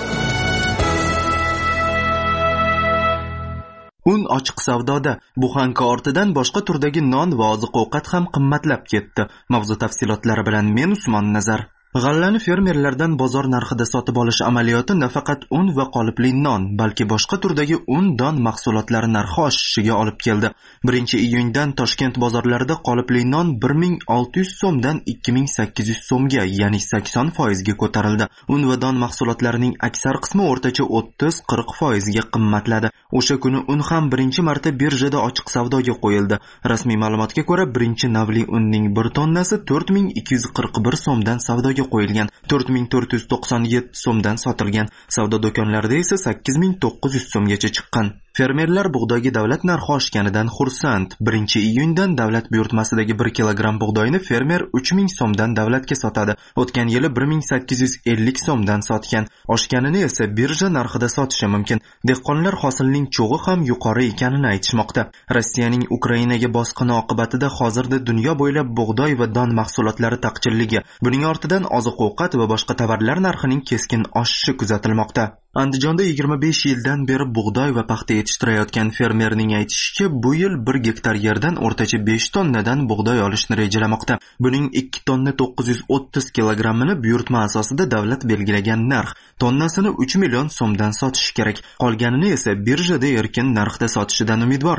Un ochiq savdoda buxanka ortidan boshqa turdagi non va oziq-ovqat ham qimmatlab ketdi. Mavzu tafsilotlari bilan men Usmon Nazar. G'allani fermerlardan bozor narxida sotib olish amaliyoti nafaqat un va qolipli non, balki boshqa turdagi un, don mahsulotlari narxi oshishiga olib keldi. birinchi iyundan Toshkent bozorlarida qolipli non bir ming olti yuz so'mdan ikki ming sakkiz yuz so'mga, ya'ni sakson foiz ga ko'tarildi. Un va don mahsulotlarining aksar qismi o'rtacha o'ttiz qirq foiz ga qimmatladi. O'sha kuni un ham birinchi marta birjada ochiq savdoga qo'yildi. Rasmiy ma'lumotga ko'ra, birinchi navli unning bir tonnasi to'rt ming ikki yuz qirq bir so'mdan savdoga qo'yilgan, to'rt ming to'rt yuz to'qson yetti so'mdan sotilgan. Savdo do'konlarida esa sakkiz ming to'qqiz yuz so'mgacha chiqqan. Fermerlar bug'doyga davlat narxi oshganidan xursand. birinchi iyundan davlat buyurtmasidagi bir kilogramm bug'doyni fermer uch ming so'mdan davlatga sotadi. O'tgan yili bir ming sakkiz yuz ellik so'mdan sotgan. Oshganini esa birja narxida sotishi mumkin. Dehqonlar hosilning cho'g'i ham yuqori ekanini aytishmoqda. Rossiyaning Ukrainaga bosqini oqibatida hozirda dunyo bo'ylab bug'doy va don mahsulotlari taqchilligi, buning ortidan oziq-ovqat va boshqa tovarlar narxining keskin oshishi kuzatilmoqda. Andijonda yigirma besh yildan beri bug'doy va paxta yetishtirayotgan fermerning aytishicha, bu yil bir gektar yerdan o'rtacha besh tonnadan bug'doy olishni rejalamoqda. Buning ikki tonna to'qqiz yuz o'ttiz kilogrammini buyurtma asosida davlat belgilagan narx, tonnasini uch million so'mdan sotish kerak. Qolganini esa birjada erkin narxda sotishidan umidvor.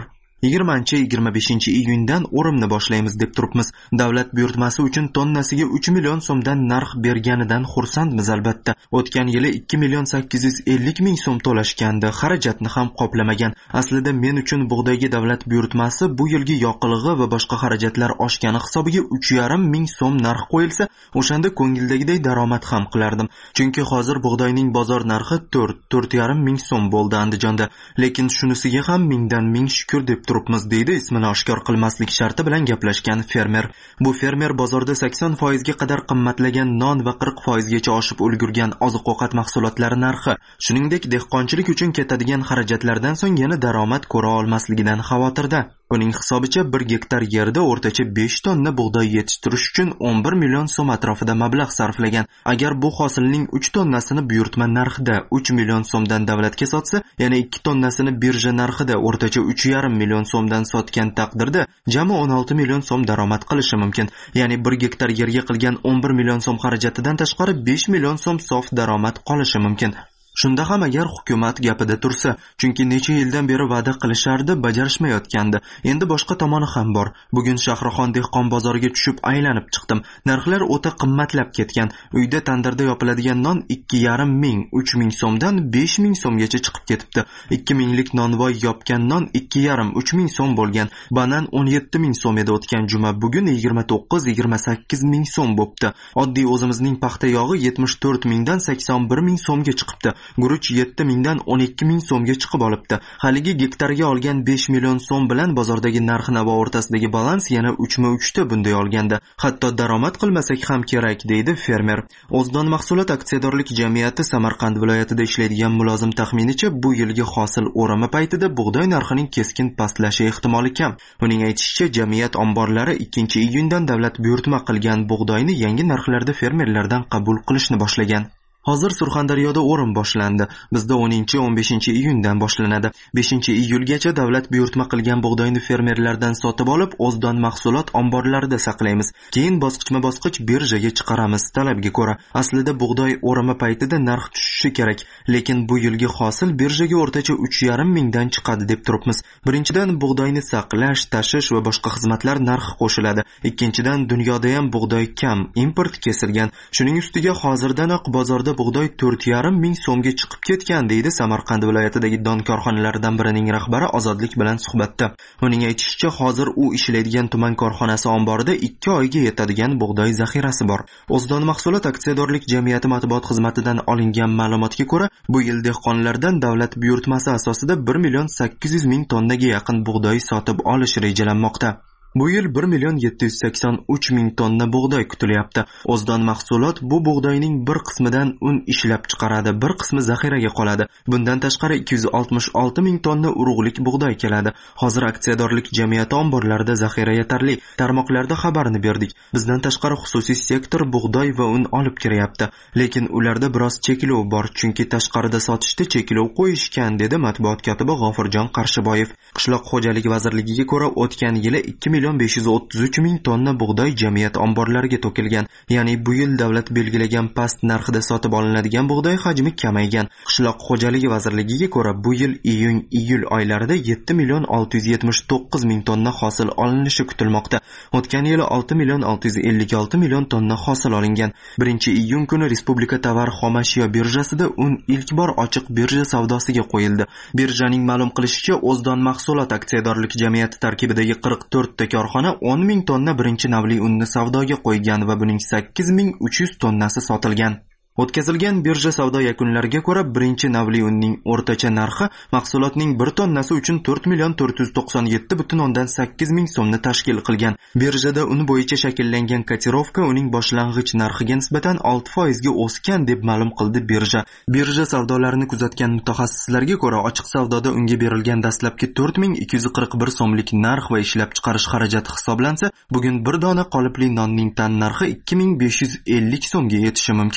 yigirmanchi yigirma beshinchi iyundan o'rimni boshlaymiz deb turibmiz. Davlat buyurtmasi uchun tonnasiga uch million so'mdan narx berganidan xursandmiz albatta. O'tgan yili ikki million sakkiz yuz ellik ming so'm to'lashgandi, xarajatni ham qoplamagan. Aslida men uchun bug'doyga davlat buyurtmasi bu yilgi yoqilg'i va boshqa xarajatlar oshgani hisobiga uch yarim ming so'm narx qo'yilsa, o'shanda ko'ngildagidek daromad ham qilardim. Chunki hozir bug'doyning bozor narxi to'rt to'rt yarim ming so'm bo'ldi Andijonda. Lekin shunisiga ham mingdan ming shukr deb turibmiz, deydi ismini oshkor qilmaslik sharti bilan gaplashgan fermer. Bu fermer bozorda sakson foizga qadar qimmatlagan non va qirq foizgacha oshib ulgurgan oziq-ovqat mahsulotlari narxi, shuningdek dehqonchilik uchun ketadigan xarajatlardan so'ng yana daromad ko'ra olmasligidan xavotirda. Uning hisobicha bir gektar yerda o'rtacha besh tonna bug'doy yetishtirish uchun o'n bir million so'm atrofida mablag' sarflagan. Agar bu hosilning uch tonnasini buyurtma narxida uch million so'mdan davlatga sotsa, yana ikki tonnasini birja narxida o'rtacha uch yarim million so'mdan sotgan taqdirda jami o'n olti million so'm daromad qilishi mumkin. Ya'ni bir gektar yerga qilgan o'n bir million so'm xarajatidan tashqari besh million so'm sof daromad qolishi mumkin. Shunda ham agar hukumat gapida tursa, chunki necha yildan beri va'da qilishardi, bajarishmayotgandi. Endi boshqa tomoni ham bor. Bugun Shahrixon dehqon bozoriga tushib aylanib chiqdim. Narxlar o'ta qimmatlab ketgan. Uyda tandirda yopiladigan non ikki yarim ming, uch ming so'mdan besh ming so'mgacha chiqib ketibdi. ikki minglik nonvoy yopgan non ikki yarim, uch ming so'm bo'lgan. Banan o'n yetti ming so'm edi o'tgan juma, bugun yigirma to'qqiz yigirma sakkiz ming so'm bo'pti. Oddiy o'zimizning paxta yog'i yetmish to'rt mingdan sakson bir ming so'mga chiqibdi. Guruch yetti mingdan o'n ikki ming so'mga chiqib olibdi. Haligi gektarga olgan besh million so'm bilan bozordagi narx-navo o'rtasidagi balans yana uch ma uch ta bunday olganda. Hatto daromad qilmasak ham kerak, deydi fermer. O'zdon mahsulot aksiyadorlik jamiyati Samarqand viloyatida ishlaydigan mulozim taxminicha bu yilgi hosil o'rimi paytida bug'doy narxining keskin pastlashi ehtimoli kam. Uning aytishicha, jamiyat omborlari ikkinchi iyundan davlat buyurtma qilgan bug'doyni yangi narxlarda fermerlardan qabul qilishni boshlagan. Hozir Surxondaryoda o'rim boshlandi. Bizda o'ninchi o'n beshinchi iyundan boshlanadi. beshinchi iyulgacha davlat buyurtma qilgan bug'doyni fermerlardan sotib olib, O'zdon mahsulot omborlarida saqlaymiz. Keyin bosqichma-bosqich birjaga chiqaramiz talabga ko'ra. Aslida bug'doy o'rimi paytida narx tushishi kerak, lekin bu yilgi hosil birjaga o'rtacha uch yarim mingdan chiqadi deb turibmiz. Birinchidan, bug'doyni saqlash, tashish va boshqa xizmatlar narxi qo'shiladi. Ikkinchidan, dunyoda ham bug'doy kam, import kesilgan. Shuning ustiga hozirdanoq bozorda bug'doy to'rt yarim ming so'mga chiqib ketgan, deydi Samarqand viloyatidagi don korxonalaridan birining rahbari Ozodlik bilan suhbatda. Uning aytishicha, hozir u ishlaydigan tuman korxonasi omborida ikki oyga yetadigan bug'doy zaxirasi bor. O'zdon mahsulot aksiyadorlik jamiyati matbuot xizmatidan olingan ma'lumotga ko'ra, bu yil dehqonlardan davlat buyurtmasi asosida bir million sakkiz yuz ming tonnaga yaqin bug'doy sotib olish rejalanmoqda. Bu yil bir million yetti yuz sakson uch ming tonna bug'doy kutilyapti. O'zdon mahsulot bu bug'doyning bir qismidan un ishlab chiqaradi, bir qismi zaxiraga qoladi. Bundan tashqari ikki yuz oltmish olti ming tonna urug'lik bug'doy keladi. Hozir aksiyadorlik jamiyati omborlarida zaxira yetarli. Tarmoqlarda xabarni berdik. Bizdan tashqari xususiy sektor bug'doy va un olib kiryapti. Lekin ularda biroz cheklov bor, chunki tashqarida sotishda cheklov qo'yishgan, dedi matbuot kotibi G'ofurjon Qarshiboyev. Qishloq xo'jaligi vazirligiga ko'ra, o'tgan yili ikki million besh yuz o'ttiz uch ming tonna bug'doy jamiyat omborlariga to'kilgan. Ya'ni bu yil davlat belgilagan past narxida sotib olinadigan bug'doy hajmi kamaygan. Qishloq xo'jaligi vazirligiga ko'ra, bu yil iyun-iyul oylarida yetti million olti yuz yetmish to'qqiz ming tonna hosil olinishi kutilmoqda. O'tgan yili olti million olti yuz ellik olti million tonna hosil olingan. birinchi iyun kuni Respublika tovar xomashyo birjasida un ilk bor ochiq birja savdosiga qo'yildi. Birjaning ma'lum qilishicha, O'zdon mahsulot aksiyadorlik jamiyati tarkibidagi qirq to'rt ta korxona o'n ming tonna birinchi navli unni savdoga qo'ygan va buning sakkiz ming uch yuz tonnasi sotilgan. O'tkazilgan birja savdo yakunlariga ko'ra, birinchi navli unning o'rtacha narxi mahsulotning bir tonnasi uchun to'rt million to'rt yuz to'qson yetti butun o'ndan sakkiz ming so'mni tashkil qilgan. Birjada un bo'yicha shakllangan kotirovka uning boshlang'ich narxiga nisbatan olti foizga o'sgan deb ma'lum qildi birja. Birja savdolarini kuzatgan mutaxassislarga ko'ra, ochiq savdoda unga berilgan dastlabki to'rt ming ikki yuz qirq bir so'mlik narx va ishlab chiqarish xarajati hisoblansa, bugun bir dona qolipli nonning tan narxi ikki ming besh yuz ellik so'mga yetishi mumkin.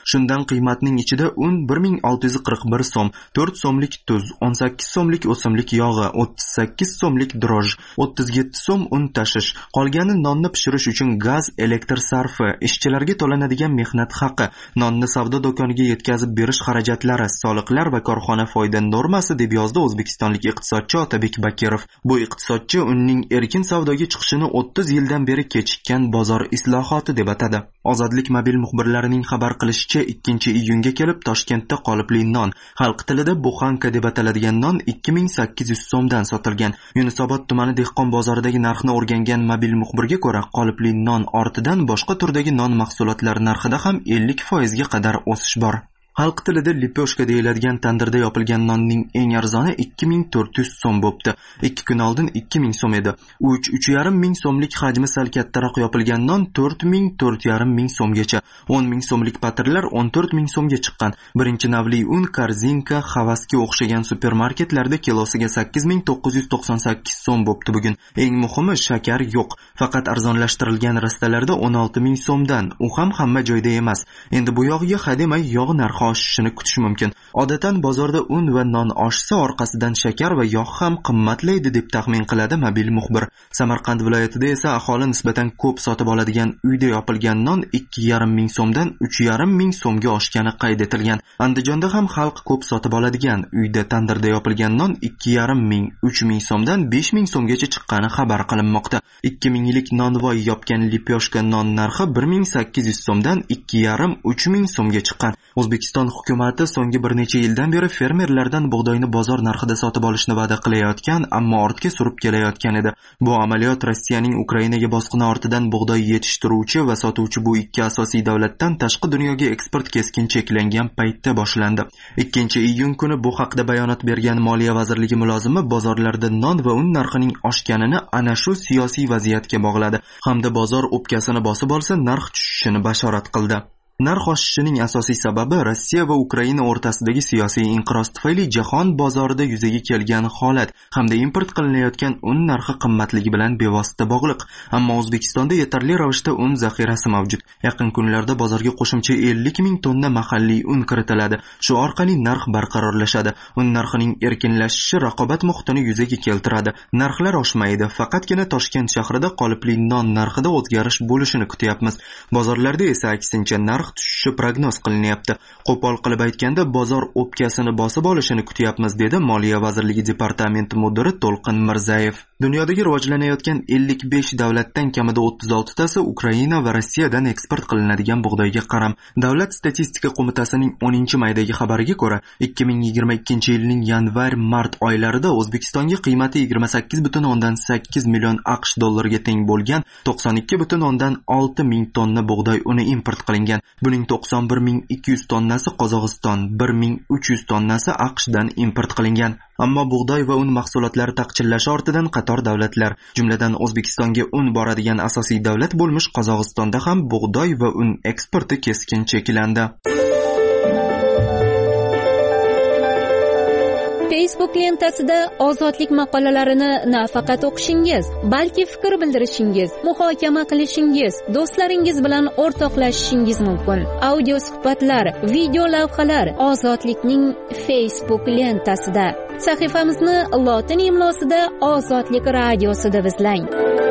Shundan qiymatning ichida un bir ming olti yuz qirq bir so'm, to'rt so'mlik tuz, o'n sakkiz so'mlik o'simlik yog'i, o'ttiz sakkiz so'mlik droj, o'ttiz yetti so'm un tashish, qolgani nonni pishirish uchun gaz, elektr sarfi, ishchilarga to'lanadigan mehnat haqi, nonni savdo do'koniga yetkazib berish xarajatlari, soliqlar va korxona foyda normasi, deb yozdi o'zbekistonlik iqtisodchi Otabek Bakirov. Bu iqtisodchi unning erkin savdoga chiqishini o'ttiz yildan beri kechikkan bozor islohoti deb atadi. Ozodlik mobil muxbirlarining xabar qilishicha, ikkinchi iyunga kelib Toshkentda qolipli non, xalq tilida buxanka deb ataladigan non ikki ming sakkiz yuz so'mdan sotilgan. Yunusobod tumani dehqon bozoridagi narxni o'rgangan mobil muxbirga ko'ra, qolipli non ortidan boshqa turdagi non mahsulotlari narxida ham ellik foizga qadar o'sish bor. Xalq tilida lipyoshka deyiladigan tandirda yopilgan nonning eng arzoni ikki ming to'rt yuz so'm bo'pti. ikki kun oldin ikki ming so'm edi. uch uch yarim ming so'mlik hajmi sal kattaroq yopilgan non to'rt ming to'rt yarim ming so'mgacha, o'n ming so'mlik patirlar o'n to'rt ming so'mga chiqqan. Birinchi navli un Korzinka, Havasga o'xshagan supermarketlarda kilosiga sakkiz ming to'qqiz yuz to'qson sakkiz so'm bo'pti bugun. Eng muhimi, shakar yo'q. Faqat arzonlashtirilgan rastalarda o'n olti ming so'mdan. U ham hamma joyda emas. Endi bu yog'iga hademay yog' narxi oshishini kutish mumkin. Odatan bozorda un va non oshsa, orqasidan shakar va yog' ham qimmatlaydi deb taxmin qiladi mobil muxbir. Samarqand viloyatida esa aholi nisbatan ko'p sotib oladigan uyda yopilgan non ikki yarim ming so'mdan uch yarim ming so'mga oshgani qayd etilgan. Andijonda ham xalq ko'p sotib oladigan uyda tandirda yopilgan non ikki yarim ming uch ming so'mdan besh ming so'mgacha chiqqani xabar qilinmoqda. ikki minglik nonvoy yopgan lipyoshka non narxi bir ming sakkiz yuz so'mdan ikki yarim uch ming so'mga chiqqan. O'zbekiston hukumati so'nggi bir necha yildan beri fermerlardan bug'doyni bozor narxida sotib olishni va'da qilayotgan, ammo ortga surib kelayotgan edi. Bu amaliyot Rossiyaning Ukrainaga bosqini ortidan bug'doy yetishtiruvchi va sotuvchi bu ikki asosiy davlatdan tashqi dunyoga eksport keskin cheklangan paytda boshlandi. ikkinchi iyun kuni bu haqda bayonot bergan Moliya vazirligi mulozimi bozorlarda non va un narxining oshganini ana shu siyosiy vaziyatga bog'ladi hamda bozor o'pkasini bosib olsa narx tushishini bashorat qildi. Narx oshishining asosiy sababi Rossiya va Ukraina o'rtasidagi siyosiy inqiroz tufayli jahon bozorida yuzaga kelgan holat hamda import qilinayotgan un narxi qimmatligi bilan bevosita bog'liq. Ammo O'zbekistonda yetarli ravishda un zaxirasi mavjud. Yaqin kunlarda bozorga qo'shimcha ellik ming tonna mahalliy un kiritiladi. Shu orqali narx barqarorlashadi. Un narxining erkinlashishi raqobat muhitini yuzaga keltiradi. Narxlar oshmaydi. Faqatgina Toshkent shahrida qolipli non narxida o'zgarish bo'lishini kutyapmiz. Bozorlarda esa aksincha narx tushishi prognoz qilinyapti. Qo'pol qilib aytganda, bozor o'pkasini bosib olishini kutyapmiz, dedi Moliya vazirligi departamenti mudiri To'lqin Mirzayev. Dunyodagi rivojlanayotgan ellik besh davlatdan kamida o'ttiz oltitasi Ukraina va Rossiyadan eksport qilinadigan bug'doyga qaram. Davlat statistika qo'mitasining o'ninchi maydagi xabariga ko'ra, ikki ming yigirma ikkinchi yilning yanvar-mart oylarida O'zbekistonga qiymati yigirma sakkiz butun o'ndan sakkiz million AQSh dollariga teng bo'lgan to'qson ikki butun o'ndan olti ming tonna bug'doy uni import qilingan. Buning to'qson bir ming ikki yuz tonnasi Qozog'iston, bir ming uch yuz tonnasi AQShdan import qilingan. Ammo bug'doy va un mahsulotlari taqchillashi ortidan qator davlatlar, jumladan O'zbekistonga un boradigan asosiy davlat bo'lmish Qozog'istonda ham bug'doy va un eksporti keskin cheklandi. Facebook lentasida ozodlik maqolalarini nafaqat o'qishingiz, balki fikr bildirishingiz, muhokama qilishingiz, do'stlaringiz bilan o'rtoqlashishingiz mumkin. Audio suhbatlar, video lavhalar Ozodlikning Facebook lentasida. Sahifamizni lotin imlosida Ozodlik radiosida izlang.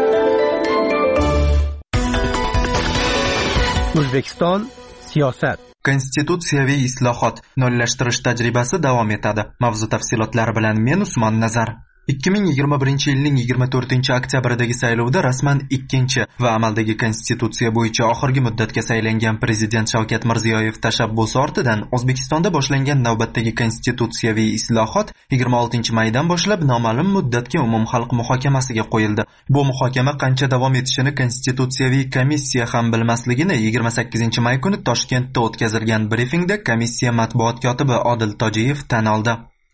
O'zbekiston siyosat. Konstitutsiyaviy islohot, nollashtirish tajribasi davom etadi. Mavzu tafsilotlari bilan men Usmon Nazar. ikki ming yigirma birinchi yilning yigirma to'rtinchi oktyabrdagi saylovda rasman ikkinchi va amaldagi konstitutsiya bo'yicha oxirgi muddatga saylangan prezident Shavkat Mirziyoyev tashabbusi ortidan O'zbekistonda boshlangan navbatdagi konstitutsiyaviy islohot yigirma oltinchi maydan boshlab noma'lum muddatga umumxalq muhokamasiga qo'yildi. Bu muhokama qancha davom etishini konstitutsiyaviy komissiya ham bilmasligini yigirma sakkizinchi may kuni Toshkentda o'tkazilgan brifingda komissiya matbuot kotibi Odil Tojiyev tan oldi.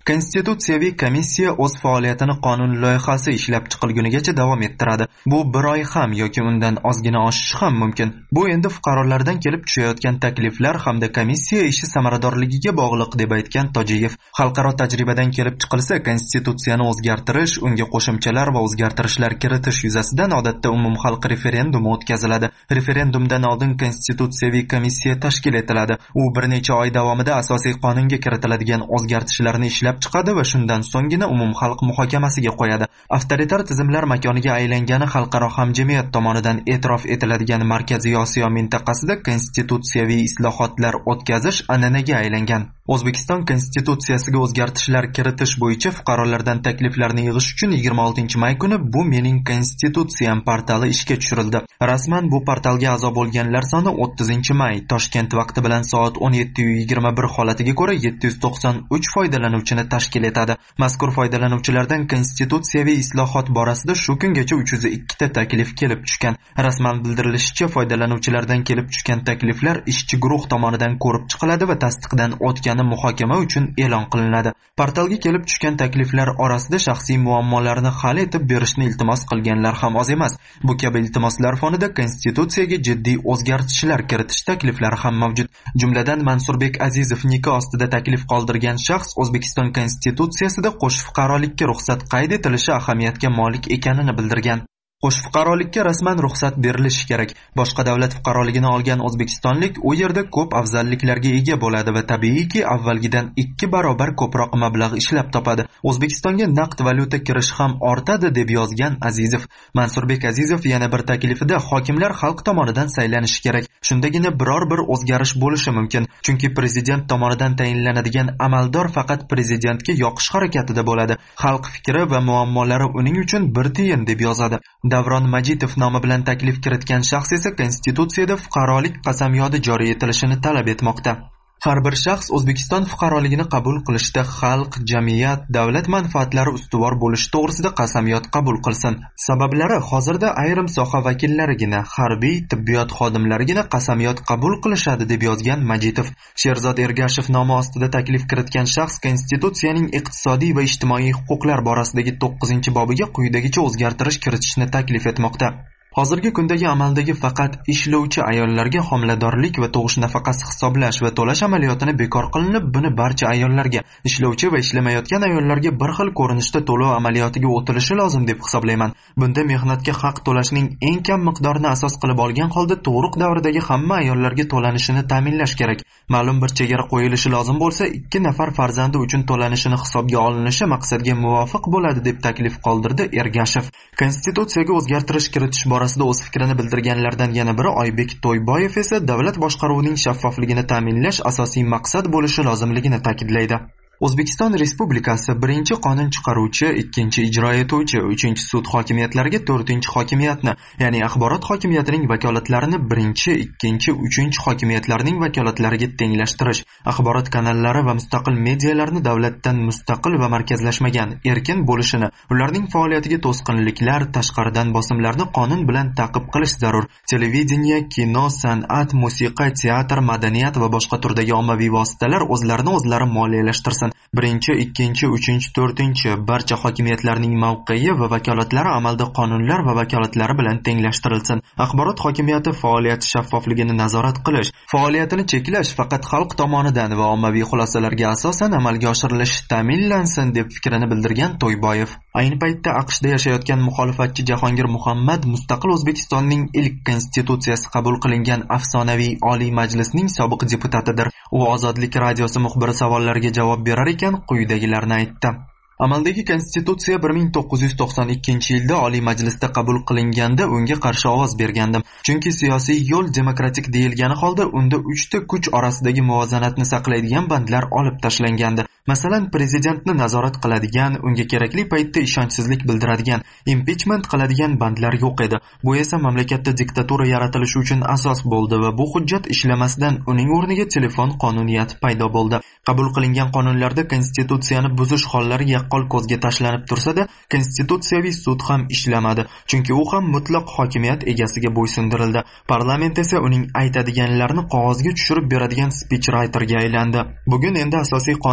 Konstitutsiyaviy komissiya o'z faoliyatini qonun loyihasi ishlab chiqilgunigacha davom ettiradi. Bu bir oy ham yoki undan ozgina oshishi ham mumkin. Bu endi fuqarolardan kelib tushayotgan takliflar hamda komissiya ishi samaradorligiga bog'liq deb aytgan Tojiyev. Xalqaro tajribadan kelib chiqilsa, konstitutsiyani o'zgartirish, unga qo'shimchalar va o'zgartirishlar kiritish yuzasidan odatda umumxalq referendumi o'tkaziladi. Referendumdan oldin konstitutsiyaviy komissiya tashkil etiladi. U bir necha oy davomida asosiy qonunga kiritiladigan o'zgartirishlarni ishlab chiqadi va shundan so'nggina umumxalq muhokamasiga qo'yadi. Avtoritar tizimlar makoniga aylangani xalqaro hamjamiyat tomonidan e'tirof etiladigan Markaziy Osiyo mintaqasida konstitutsiyaviy islohotlar o'tkazish an'anaga aylangan. O'zbekiston konstitutsiyasiga o'zgartirishlar kiritish bo'yicha fuqarolardan takliflarni yig'ish uchun yigirma oltinchi may kuni Bu mening konstitutsiyam portali ishga tushirildi. Rasman bu portalga a'zo bo'lganlar soni o'ttizinchi may Toshkent vaqti bilan soat o'n yetti yigirma bir holatiga ko'ra yetti yuz to'qson uch foydalanuvchini tashkil etadi. Mazkur foydalanuvchilardan konstitutsiyaviy islohot borasida shu kungacha uch yuz ikki ta taklif kelib tushgan. Rasman bildirilishicha, foydalanuvchilardan kelib tushgan takliflar ishchi guruh tomonidan ko'rib chiqiladi va tasdiqdan o'tgani muhokama uchun e'lon qilinadi. Portalga kelib tushgan takliflar orasida shaxsiy muammolarni hal etib berishni iltimos qilganlar ham oz emas. Bu kabi iltimoslar fonida konstitutsiyaga jiddiy o'zgartirishlar kiritish takliflari ham mavjud. Jumladan Mansurbek Azizov nikoh ostida taklif qoldirgan shaxs O'zbekiston konstitutsiyasida qo'sh fuqarolikka ruxsat qayd etilishi ahamiyatga molik ekanini bildirgan. Qo'sh fuqarolikka rasman ruxsat berilishi kerak. Boshqa davlat fuqaroligini olgan o'zbekistonlik u yerda ko'p afzalliklarga ega bo'ladi va tabiiyki avvalgidan ikki barobar ko'proq mablag' ishlab topadi. O'zbekistonga naqd valyuta kirishi ham ortadi deb yozgan Azizov. Mansurbek Azizov yana bir taklifida hokimlar xalq tomonidan saylanishi kerak. Shundagina biror bir o'zgarish bo'lishi mumkin. Chunki prezident tomonidan tayinlanadigan amaldor faqat prezidentga yoqish harakatida bo'ladi. Xalq fikri va muammolari uning uchun bir tiyin deb yozadi. Davron Majitov nomi bilan taklif kiritgan shaxs esa konstitutsiyada fuqarolik qasamyodi joriy etilishini talab etmoqda. Har bir shaxs O'zbekiston fuqaroligini qabul qilishda xalq, jamiyat, davlat manfaatlari ustuvor bo'lishi to'g'risida qasamyod qabul qilsin. Sabablari hozirda ayrim soha vakillarigina, harbiy, tibbiyot xodimlarigina qasamyod qabul qilishadi deb yozgan Majitov. Sherzod Ergashev nomi ostida taklif kiritgan shaxs konstitutsiyaning iqtisodiy va ijtimoiy huquqlar borasidagi to'qqizinchi bobiga quyidagicha o'zgartirish kiritishni taklif etmoqda. Hozirgi kundagi amaldagi faqat ishlovchi ayollarga homiladorlik va tug'ish nafaqasi hisoblash va to'lash amaliyotini bekor qilinib, buni barcha ayollarga, ishlovchi va ishlamayotgan ayollarga bir xil ko'rinishda to'lov amaliyotiga o'tilishi lozim deb hisoblayman. Bunda mehnatga haq to'lashning eng kam miqdorini asos qilib olgan holda tug'ruq davridagi hamma ayollarga to'lanishini ta'minlash kerak. Ma'lum bir chegara qo'yilishi lozim bo'lsa, ikki nafar farzandi uchun to'lanishini hisobga olinishi maqsadga muvofiq bo'ladi deb taklif qoldirdi Ergashev. Konstitutsiyaga o'zgartirish kiritish borasida o'z fikrini bildirganlardan yana biri Oybek To'yboyev esa davlat boshqaruvining shaffofligini ta'minlash asosiy maqsad bo'lishi lozimligini ta'kidlaydi. O'zbekiston Respublikasi birinchi qonun chiqaruvchi, ikkinchi ijro etuvchi, uchinchi sud hokimiyatlariga to'rtinchi hokimiyatni, ya'ni axborot hokimiyatining vakolatlarini birinchi, ikkinchi, uchinchi hokimiyatlarning vakolatlariga tenglashtirish, axborot kanallari va mustaqil medialarni davlatdan mustaqil va markazlashmagan, erkin bo'lishini, ularning faoliyatiga to'sqinliklar, tashqaridan bosimlarni qonun bilan ta'qib qilish zarur. Televideniya, kino, san'at, musiqa, teatr, madaniyat va boshqa turdagi ommaviy vositalar o'zlarini o'zlari moliyalashtirsin. Birinchi, ikkinchi, uchinchi, to'rtinchi barcha hokimiyatlarning mavqei va vakolatlari amalda qonunlar va vakolatlari bilan tenglashtirilsin. Axborot hokimiyati faoliyati shaffofligini nazorat qilish, faoliyatini cheklash faqat xalq tomonidan va ommaviy xulosalarga asosan amalga oshirilishi ta'minlansin deb fikrini bildirgan To'yboyev. Ayni paytda AQShda yashayotgan muxolifatchi Jahongir Muhammad mustaqil O'zbekistonning ilk konstitutsiyasi qabul qilingan afsonaviy Oliy Majlisning sobiq deputatidir. U Ozodlik radiosi muxbiri savollariga javob berar ekan quyidagilarni aytdi. Amaldagi konstitutsiya bir ming to'qqiz yuz to'qson ikkinchi yilda Oliy Majlisda qabul qilinganda unga qarshi ovoz bergandim. Chunki siyosiy yo'l demokratik deyilgani holda unda uchta kuch orasidagi muvozanatni saqlaydigan bandlar olib tashlangandi. Masalan, prezidentni nazorat qiladigan, unga kerakli paytda ishonchsizlik bildiradigan, impichment qiladigan bandlar yo'q edi. Bu esa mamlakatda diktatura yaratilishi uchun asos bo'ldi va bu hujjat ishlamasdan uning o'rniga telefon qonuniyati paydo bo'ldi. Qabul qilingan qonunlarda konstitutsiyani buzish hollari yaqqol ko'zga tashlanib tursa-da, konstitutsiyaviy sud ham ishlamadi, chunki u ham mutlaq hokimiyat egasiga bo'ysundirildi. Parlament esa uning aytadiganlarini qog'ozga tushirib beradigan speech writerga aylandi. Bugun endi asosiy qonun islohoti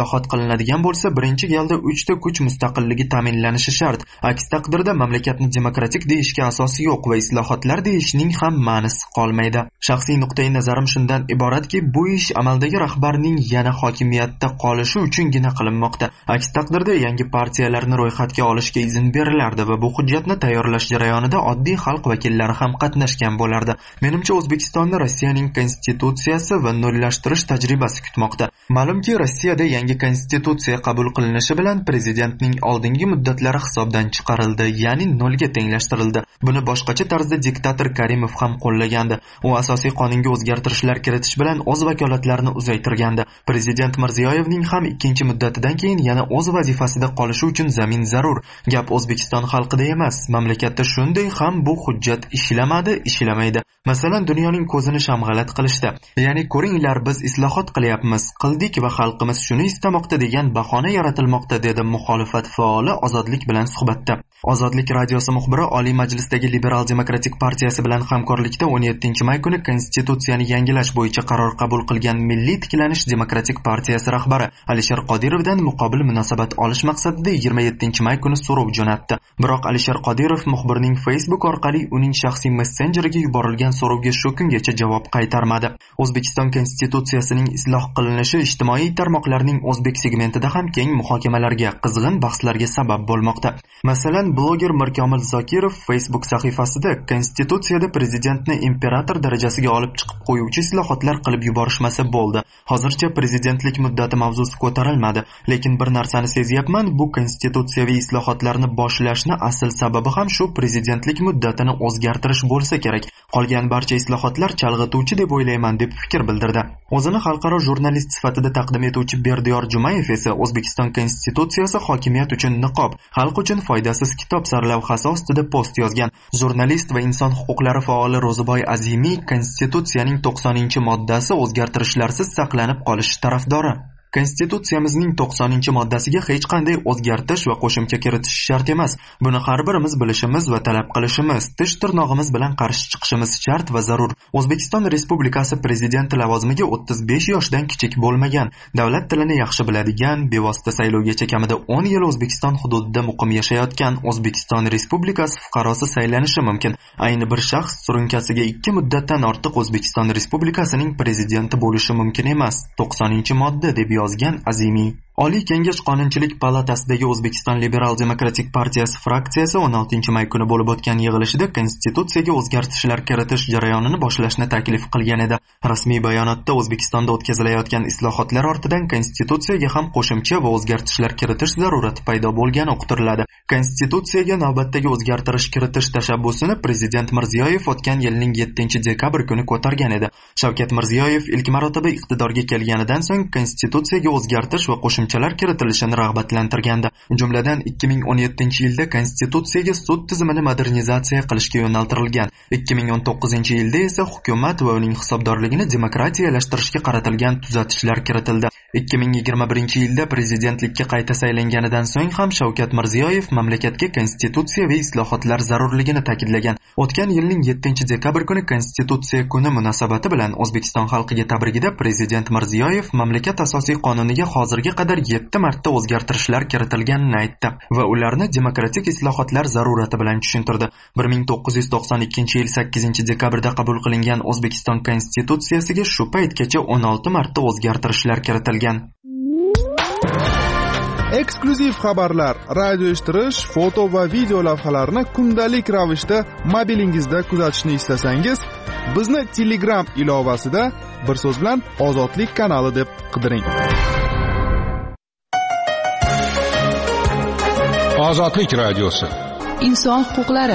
islohot qilinadigan bo'lsa, birinchi galda uchta kuch mustaqilligi ta'minlanishi shart. Aks taqdirda mamlakatni demokratik deyishga asosi yo'q va islohotlar deyishning ham ma'nosi qolmaydi. Shaxsiy nuqtai nazarim shundan iboratki, bu ish amaldagi rahbarning yana hokimiyatda qolishi uchungina qilinmoqda. Aks taqdirda yangi partiyalarni ro'yxatga olishga izn berilardi va bu hujjatni tayyorlash jarayonida oddiy xalq vakillari ham qatnashgan bo'lardi. Menimcha, O'zbekistonni Rossiyaning konstitutsiyasi va nollashtirish tajribasi kutmoqda. Ma'lumki, Rossiyada yangi konstitutsiya qabul qilinishi bilan prezidentning oldingi muddatlari hisobdan chiqarildi, ya'ni nolga tenglashtirildi. Buni boshqacha tarzda diktator Karimov ham qo'llagandi. U asosiy qonunga o'zgartirishlar kiritish bilan o'z vakolatlarini uzaytirgandi. Prezident Mirziyoyevning ham ikkinchi muddatidan keyin yana o'z vazifasida qolishi uchun zamin zarur. Gap O'zbekiston xalqida emas, mamlakatda shunday ham bu hujjat ishlamadi, ishlamaydi. Masalan, dunyoning ko'zini shamg'alat qilishdi. Ya'ni ko'ringlar, biz islohot qilyapmiz, qildik va xalqimiz shuni istamoqda degan bahona yaratilmoqda, dedi muxolifat faoli Ozodlik bilan suhbatda. Ozodlik radiosi muxbiri Oliy Majlisdagi Liberal Demokratik partiyasi bilan hamkorlikda o'n yettinchi may kuni konstitutsiyani yangilash bo'yicha qaror qabul qilgan Milliy tiklanish demokratik partiyasi rahbari Alisher Qodirovdan muqobil munosabat olish maqsadida yigirma yettinchi may kuni so'rov jo'natdi. Biroq Alisher Qodirov muxbirning Facebook orqali uning shaxsiy messenjeriga yuborilgan so'rovga shu kungacha javob qaytarmadi. O'zbekiston konstitutsiyasining isloh qilinishi ijtimoiy tarmoqlarning o'zbek segmentida ham keng muhokamalarga, qizg'in bahslarga sabab bo'lmoqda. Masalan, bloger Mirkomil Zokirov Facebook sahifasida konstitutsiyada prezidentni imperator darajasiga olib chiqib qo'yuvchi islohotlar qilib yuborishmasa bo'ldi. Hozircha prezidentlik muddati mavzusi ko'tarilmadi, lekin bir narsani sezyapman, bu konstitutsiyaviy islohotlarni boshlashni asl sababi ham shu prezidentlik muddatini o'zgartirish bo'lsa kerak. Qolgan barcha islohotlar chalg'ituvchi deb o'ylayman, deb fikr bildirdi. O'zini xalqaro jurnalist sifatida taqdim etuvchi Berdiyor Jumayev esa O'zbekiston konstitutsiyasi hokimiyat uchun niqob, xalq uchun foydasiz kitob sarlavhasi ostida post yozgan. Jurnalist va inson huquqlari faoli Ro'ziboy Azimiy konstitutsiyaning to'qsoninchi moddasi o'zgartirishlarsiz saqlanib qolishi tarafdori. Konstitutsiyamizning to'qsoninchi moddasiga hech qanday o'zgartirish va qo'shimcha kiritish shart emas. Buni har birimiz bilishimiz va talab qilishimiz, tish tirnog'imiz bilan qarshi chiqishimiz shart va zarur. O'zbekiston Respublikasi prezidenti lavozimiga o'ttiz besh yoshdan kichik bo'lmagan, davlat tilini yaxshi biladigan, bevosita saylovgacha kamida o'n yil O'zbekiston hududida muqim yashayotgan O'zbekiston Respublikasi fuqarosi saylanishi mumkin. Ayni bir shaxs surunkasiga ikki muddatdan ortiq O'zbekiston Respublikasining prezidenti bo'lishi mumkin emas. to'qsoninchi modda deb yozgan Azimiy. Oliy Kengash Qonunchilik palatasidagi O'zbekiston Liberal Demokratik partiyasi fraksiyasi o'n oltinchi may kuni bo'lib o'tgan yig'ilishida konstitutsiyaga o'zgartirishlar kiritish jarayonini boshlashni taklif qilgan edi. Rasmiy bayonotda O'zbekistonda o'tkazilayotgan islohotlar ortidan konstitutsiyaga ham qo'shimcha va o'zgartirishlar kiritish zarurati paydo bo'lgani uqtiriladi. Konstitutsiyaga navbatdagi o'zgartirish kiritish tashabbusini prezident Mirziyoyev o'tgan yilning yettinchi dekabr kuni ko'targan edi. Shavkat Mirziyoyev ilk marotaba iqtidorga kelganidan so'ng konstitutsiyaga o'zgartirish va qo'shimcha qo'shimchalar kiritilishini rag'batlantirgandi. Jumladan ikki ming o'n yettinchi yilda konstitutsiyaga sud tizimini modernizatsiya qilishga yo'naltirilgan. ikki ming o'n to'qqizinchi yilda esa hukumat va uning hisobdorligini demokratiyalashtirishga qaratilgan tuzatishlar kiritildi. ikki ming yigirma birinchi yilda prezidentlikka qayta saylanganidan so'ng ham Shavkat Mirziyoyev mamlakatga konstitutsiyaviy islohotlar zarurligini ta'kidlagan. O'tgan yilning yettinchi dekabr kuni Konstitutsiya kuni munosabati bilan O'zbekiston xalqiga tabrigida prezident Mirziyoyev mamlakat asosiy qonuniga hozirga qadar yetti marta o'zgartirishlar kiritilganini aytdi va ularni demokratik islohotlar zarurati bilan tushuntirdi. bir ming to'qqiz yuz to'qson ikkinchi yil sakkizinchi dekabrda qabul qilingan O'zbekiston konstitutsiyasiga shu paytgacha o'n olti marta o'zgartirishlar kiritilgan. Eksklyuziv xabarlar, radio eshittirish, foto va video lavhalarni kundalik ravishda mobilingizda kuzatishni istasangiz, bizni Telegram ilovasida bir so'z bilan Ozodlik kanali deb qidiring. Ozodlik radiosi. Inson huquqlari.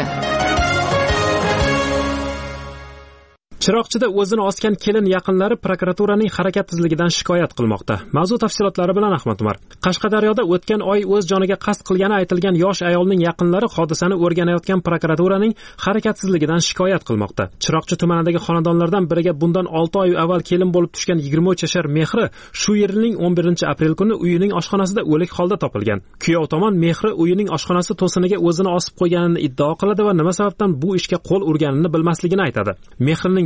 Chiroqchida o'zini osgan kelin yaqinlari prokuraturaning harakatsizligidan shikoyat qilmoqda. Mavzu tafsilotlari bilan Ahmad Umar. Qashqadaryoda o'tgan oy o'z joniga qasd qilgani aytilgan yosh ayolning yaqinlari hodisani o'rganayotgan prokuraturaning harakatsizligidan shikoyat qilmoqda. Chiroqchi tumanidagi xonadonlardan biriga bundan olti oy avval kelin bo'lib tushgan yigirma uch yashar Mehri shu yilning o'n birinchi aprel kuni uyining oshxonasida o'lik holda topilgan. Kuyov tomon Mehri uyining oshxonasi to'siniga o'zini osib qo'yganini iddao qiladi va nima sababdan bu ishga qo'l urganini bilmasligini aytadi. Mehrining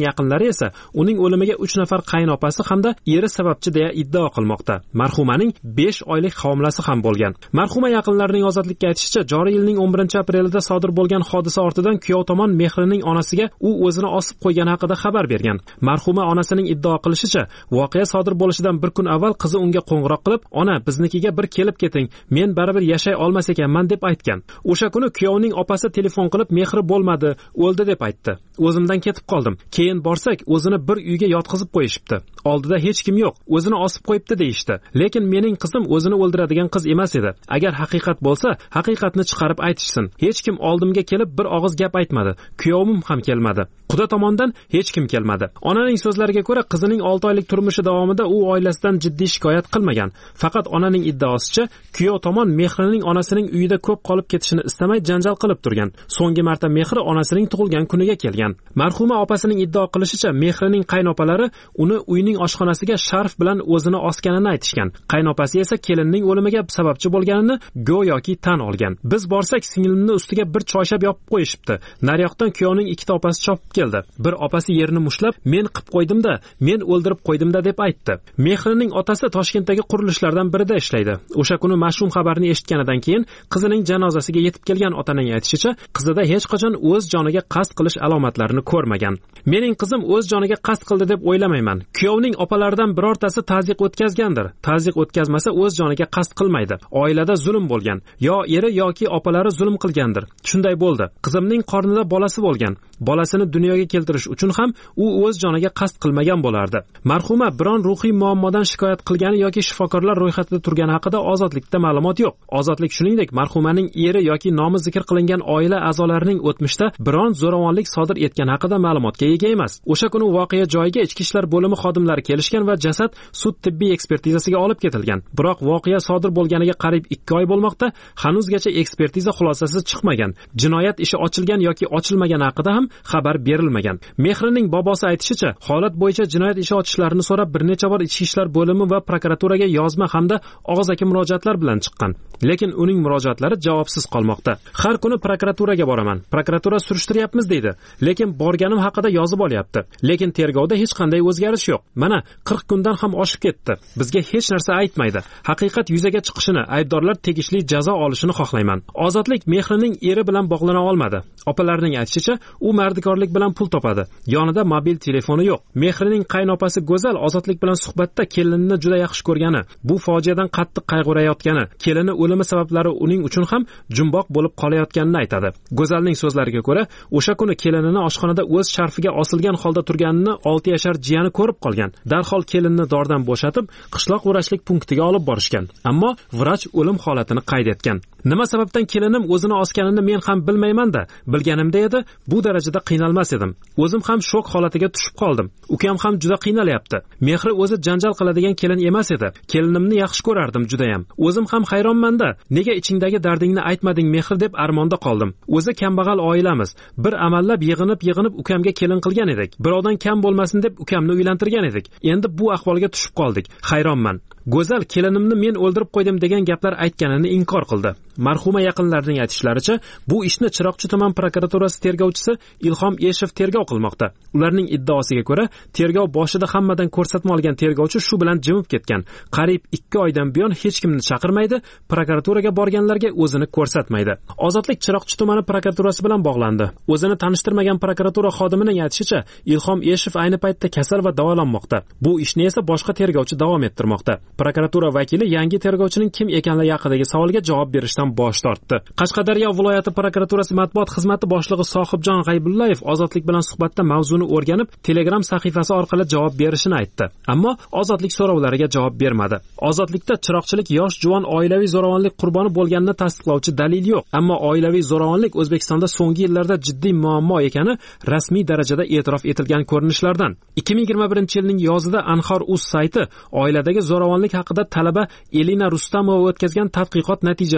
yaqinlari esa uning o'limiga uch nafar qaynopasi hamda eri sababchi deya iddao qilmoqda. Marhumaning besh oylik homilasi ham bo'lgan. Marhuma yaqinlarining ozodlikka aytishicha, joriy yilning o'n birinchi aprelida sodir bo'lgan hodisa ortidan kuyov tomon Mehrining onasiga u o'zini osib qo'ygani haqida xabar bergan. Marhuma onasining iddao qilishicha, voqea sodir bo'lishidan bir kun avval qizi unga qo'ng'iroq qilib, "Ona, biznikiga bir kelib keting, men baribir yashay olmas ekanman" deb aytgan. O'sha kuni kuyovning opasi telefon qilib, "Mehri bo'lmadi, o'ldi" deb aytdi. "O'zimdan ketib qoldim. Keyin borsak, o'zini bir uyga yotqizib qo'yishibdi. Oldida hech kim yo'q, o'zini osib qo'yibdi" deyishdi. Lekin mening qizim o'zini o'ldiradigan qiz emas edi. Agar haqiqat bo'lsa, haqiqatni chiqarib aytishsin. Hech kim oldimga kelib bir og'iz gap aytmadi. Kuyovim ham kelmadi. Quda tomondan hech kim kelmadi. Onaning so'zlariga ko'ra, qizining olti oylik turmushi davomida u oilasidan jiddiy shikoyat qilmagan. Faqat onaning iddaosicha, kuyov tomon Mehrining onasining uyida ko'p qolib ketishini istamay janjal qilib turgan. So'nggi marta Mehri onasining tug'ilgan kuniga kelgan. Marhuma opasining iddao qilishicha, Mehrining qaynopalari uni uyning oshxonasiga sharf bilan o'zini osganini aytishgan. Qaynopasi esa kelinning o'limiga sababchi bo'lganini go'yoki tan olgan. "Biz borsak, singlimni ustiga bir choyshab yopib qo'yishibdi. Naryoqdan kuyovning ikkita opasi chopib keldi. Bir opasi yerini mushlab, men qilib qo'ydim-da, men o'ldirib qo'ydim-da" deb aytdi. Mehrining otasi Toshkentdagi qurilishlardan birida ishlaydi. O'sha kuni mash'um xabarni eshitganidan keyin qizining janozasiga yetib kelgan otaning aytishicha, qizida hech qachon o'z joniga qasd qilish alomatlarini ko'rmagan. "Mening qizim o'z joniga qasd qildi deb o'ylamayman. Kuyovning opalaridan birortasi ta'ziq o'tkazgandir. Ta'ziq o'tkazmasa o'z joniga qasd qilmaydi. Oilada zulm bo'lgan. Yo eri yoki opalari zulm qilgandir. Shunday bo'ldi. Qizimning qornida bolasi bo'lgan. Bolasini dunyoga keltirish uchun ham u o'z joniga qasd qilmagan bo'lardi." Marhuma biron ruhiy muammodan shikoyat qilgani yoki shifokorlar ro'yxatida turgani haqida ozodlikda ma'lumot yo'q. Ozodlik shuningdek marhumaning eri yoki nomi zikr qilingan oila a'zolarining o'tmishda biron zo'ravonlik sodir etgani haqida ma'lumotga ega emas. O'sha kuni voqea joyiga ichki ishlar bo'limi xodimlari kelishgan va jasad sud tibbiy ekspertizasiga olib ketilgan. Biroq voqea sodir bo'lganiga qariyb ikki oy bo'lmoqda, hanuzgacha ekspertiza xulosasi chiqmagan. Jinoyat ishi ochilgan yoki ochilmagani haqida ham xabar berilmagan. Mehrining bobosi aytishicha, holat bo'yicha jinoyat ishi ochishlarini so'rab bir necha bor ichki ishlar bo'limi va prokuraturaga yozma hamda og'zaki murojaatlar bilan chiqqan. Lekin uning murojaatlari javobsiz qolmoqda. "Har kuni prokuraturaga boraman. Prokuratura surishtiryapmiz" deydi. Lekin borganim haqida yozib olyapti. Lekin tergovda hech qanday o'zgarish yo'q. Mana qirq kundan ham oshib ketdi. Bizga hech narsa aytmaydi. Haqiqat yuzaga chiqishini, aybdorlar tegishli jazo olishini xohlayman. Ozodlik Mehrining eri bilan bog'lana olmadi. Opalarining aytishicha, u mardikorlik bilan pul topadi. Yonida mobil telefoni yo'q. Mehrining qaynopasi Go'zal Ozodlik bilan suhbatda kelinini juda yaxshi ko'rgani, bu fojiadan qattiq qayg'urayotgani, kelini o'limi sabablari uning uchun ham jumboq bo'lib qolayotganini aytadi. Go'zalning so'zlariga ko'ra, o'sha kuni kelinini oshxonada o'z sharfiga osilgan holda turganini olti yashar jiyani ko'rib qolgan. Darhol kelinni dordan bo'shatib, qishloq vrachlik punktiga olib borishgan. Ammo vrach o'lim holatini qayd etgan. "Nima sababdan kelinim o'zini osganini men ham bilmayman-da. Bilganimda edi, bu darajada qiynalmas edim. O'zim ham shok holatiga tushib qoldim. Ukam ham juda qiynalyapti. Mehri o'zi janjal qiladigan kelin emas edi. Kelinimni yaxshi ko'rardim juda ham. O'zim ham hayronman-da. Nega ichingdagi dardingni aytmading Mehri deb armonda qoldim. O'zi kambag'al oilamiz. Bir amallab yig'inib-yig'inib ukamga kelin qilgan edik. Birovdan kam bo'lmasin deb ukamni uylantirgan edik. Endi bu ahvolga tushib qoldik. Hayronman." Go'zal kelinimni men o'ldirib qo'ydim degan gaplar aytganini inkor qildi. Marhuma yaqinlarining aytishlaricha, bu ishni Chiroqchi tuman prokuraturasi tergovchisi Ilhom Eshev tergov qilmoqda. Ularning iddaosiga ko'ra, tergov boshida hammadan ko'rsatma olgan tergovchi shu bilan jimib ketgan. Qariyb ikki oydan buyon hech kimni chaqirmaydi, prokuraturaga borganlarga o'zini ko'rsatmaydi. Ozodlik Chiroqchi tumani prokuraturasi bilan bog'landi. O'zini tanishtirmagan prokuratura xodimining aytishicha, Ilhom Eshev ayni paytda kasal va davolanmoqda. Bu ishni esa boshqa tergovchi davom ettirmoqda. Prokuratura vakili yangi tergovchining kim ekanligi haqidagi savolga javob berishdan bosh tortdi. Qashqadaryo viloyati prokuraturasi matbuot xizmati boshlig'i Sohibjon G'aybullayev Ozodlik bilan suhbatda mavzuni o'rganib, Telegram sahifasi orqali javob berishini aytdi. Ammo Ozodlik so'rovlariga javob bermadi. Ozodlikda chiroqchilik yosh juvon oilaviy zo'ravonlik qurboni bo'lganini tasdiqlovchi dalil yo'q. Ammo oilaviy zo'ravonlik O'zbekistonda so'nggi yillarda jiddiy muammo ekani rasmiy darajada e'tirof etilgan ko'rinishlardan. ikki ming yigirma birinchi yilning yozida Anhor.uz sayti oiladagi zo'ravonlik haqida talaba Elina Rustamova o'tkazgan tadqiqot natijalarini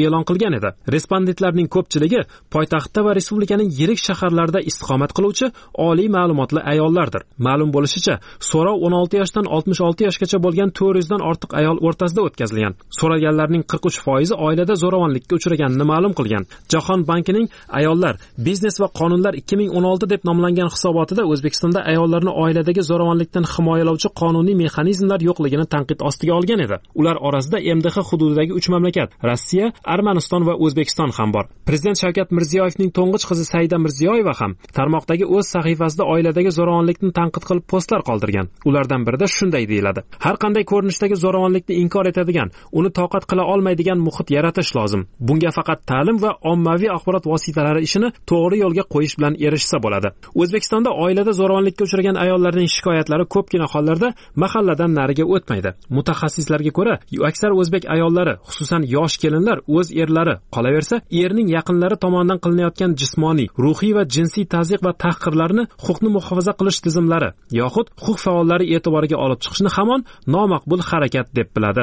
e'lon qilgan edi. Respondentlarning ko'pchiligi poytaxtda va respublikaning yirik shaharlarida istiqomat qiluvchi oliy ma'lumotli ayollardir. Ma'lum bo'lishicha, so'rov o'n olti yoshdan oltmish olti yoshgacha bo'lgan to'rt yuz dan ortiq ayol o'rtasida o'tkazilgan. So'raganlarning qirq uch foizi oilada zo'ravonlikka uchraganini ma'lum qilgan. Jahon bankining ayollar, biznes va qonunlar ikki ming o'n olti deb nomlangan hisobotida O'zbekistonda ayollarni oiladagi zo'ravonlikdan himoyalovchi qonuniy mexanizmlar yo'qligini tanqid ostiga olgan edi. Ular orasida M D H hududidagi uch mamlakat Rossiya, Armaniston va O'zbekiston ham bor. Prezident Shavkat Mirziyoyevning to'ng'ich qizi Saida Mirziyoyeva ham tarmoqdagi o'z sahifasida oiladagi zo'ravonlikni tanqid qilib postlar qoldirgan. Ulardan birida shunday deyiladi: har qanday ko'rinishdagi zo'ravonlikni inkor etadigan, uni toqat qila olmaydigan muhit yaratish lozim. Bunga faqat ta'lim va ommaviy axborot vositalari ishini to'g'ri yo'lga qo'yish bilan erishsa bo'ladi. O'zbekistonda oilada zo'ravonlikka uchragan ayollarning shikoyatlari ko'pgina hollarda mahalladan nariga o'tmaydi. Mutaxassislarga ko'ra, aksar o'zbek ayollari, xususan yosh kelinlar o'z erlari, qolaversa erning yaqinlari tomonidan qilinayotgan jismoniy, ruhiy va jinsiy tazyiq va tahqirlarni huquqni muhofaza qilish tizimlari yoxud huquq faollari e'tiboriga olib chiqishni hamon nomaqbul harakat deb biladi.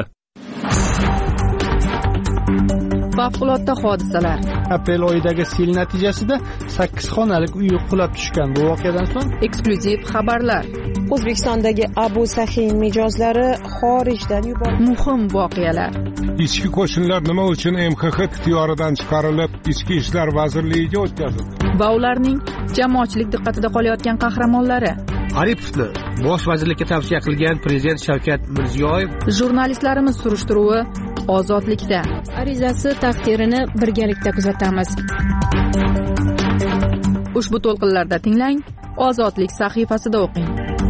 Favqulodda hodisalar. Aprel oyidagi sel natijasida sakkiz xonalik uy qulab tushgan. Bu voqeadan so'ng eksklyuziv xabarlar. O'zbekistondagi Abu Sahin mijozlari xorijdan yuborildi. Muhim voqealar. Ichki qo'shinlar nima uchun M X X ixtiyoridan chiqarilib, Ichki ishlar vazirligiga o'tkazildi? Va ularning jamoatchilik diqqatida qolayotgan qahramonlari. Aripovni bosh vazirlikka tavsiya qilgan Prezident Shavkat Mirziyoyev. Jurnalistlarimiz surishtiruvi Ozodlikda. Arizasi taqdirini birgalikda kuzatamiz. Ushbu to'lqinlarda tinglang, Ozodlik sahifasida o'qing.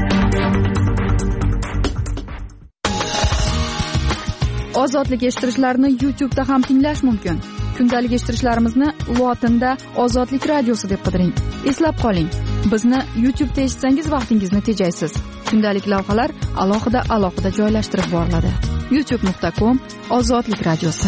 Ozodlik eshittirishlarni YouTube'da ham tinglash mumkin. Kundalik eshittirishlarimizni lotinda Ozodlik radiosi deb qidiring. Eslab qoling, bizni YouTube'da eshitsangiz vaqtingizni tejaysiz. Kundalik lavhalar alohida alohida joylashtirib boriladi. youtube nuqta com Ozodlik radiosi.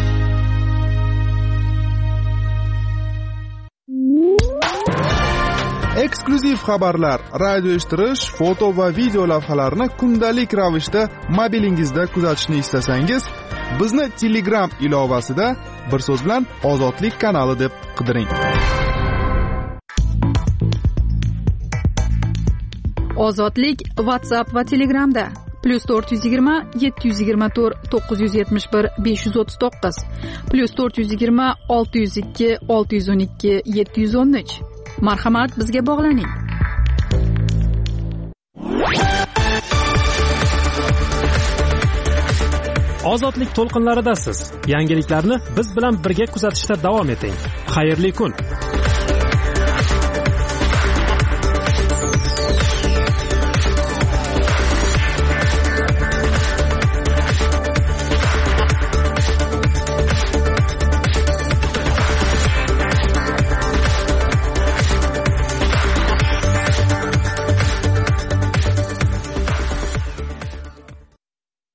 Eksklyuziv xabarlar, radio eshittirish, foto va video lavhalarni kundalik ravishda mobilingizda kuzatishni istasangiz, bizni Telegram ilovasida bir so'z bilan Ozodlik kanali deb qidiring. Ozodlik WhatsApp va Telegramda plus to'rt yuz yigirma yetti yuz yigirma to'rt to'qqiz yuz yetmish bir besh yuz o'ttiz to'qqiz plus to'rt yuz yigirma olti yuz ikki olti yuz o'n ikki yetti yuz o'n uch. Marhamat, bizga bog'laning. Ozodlik to'lqinlaridasiz. Yangiliklarni biz bilan birga kuzatishda davom eting. Xayrli kun.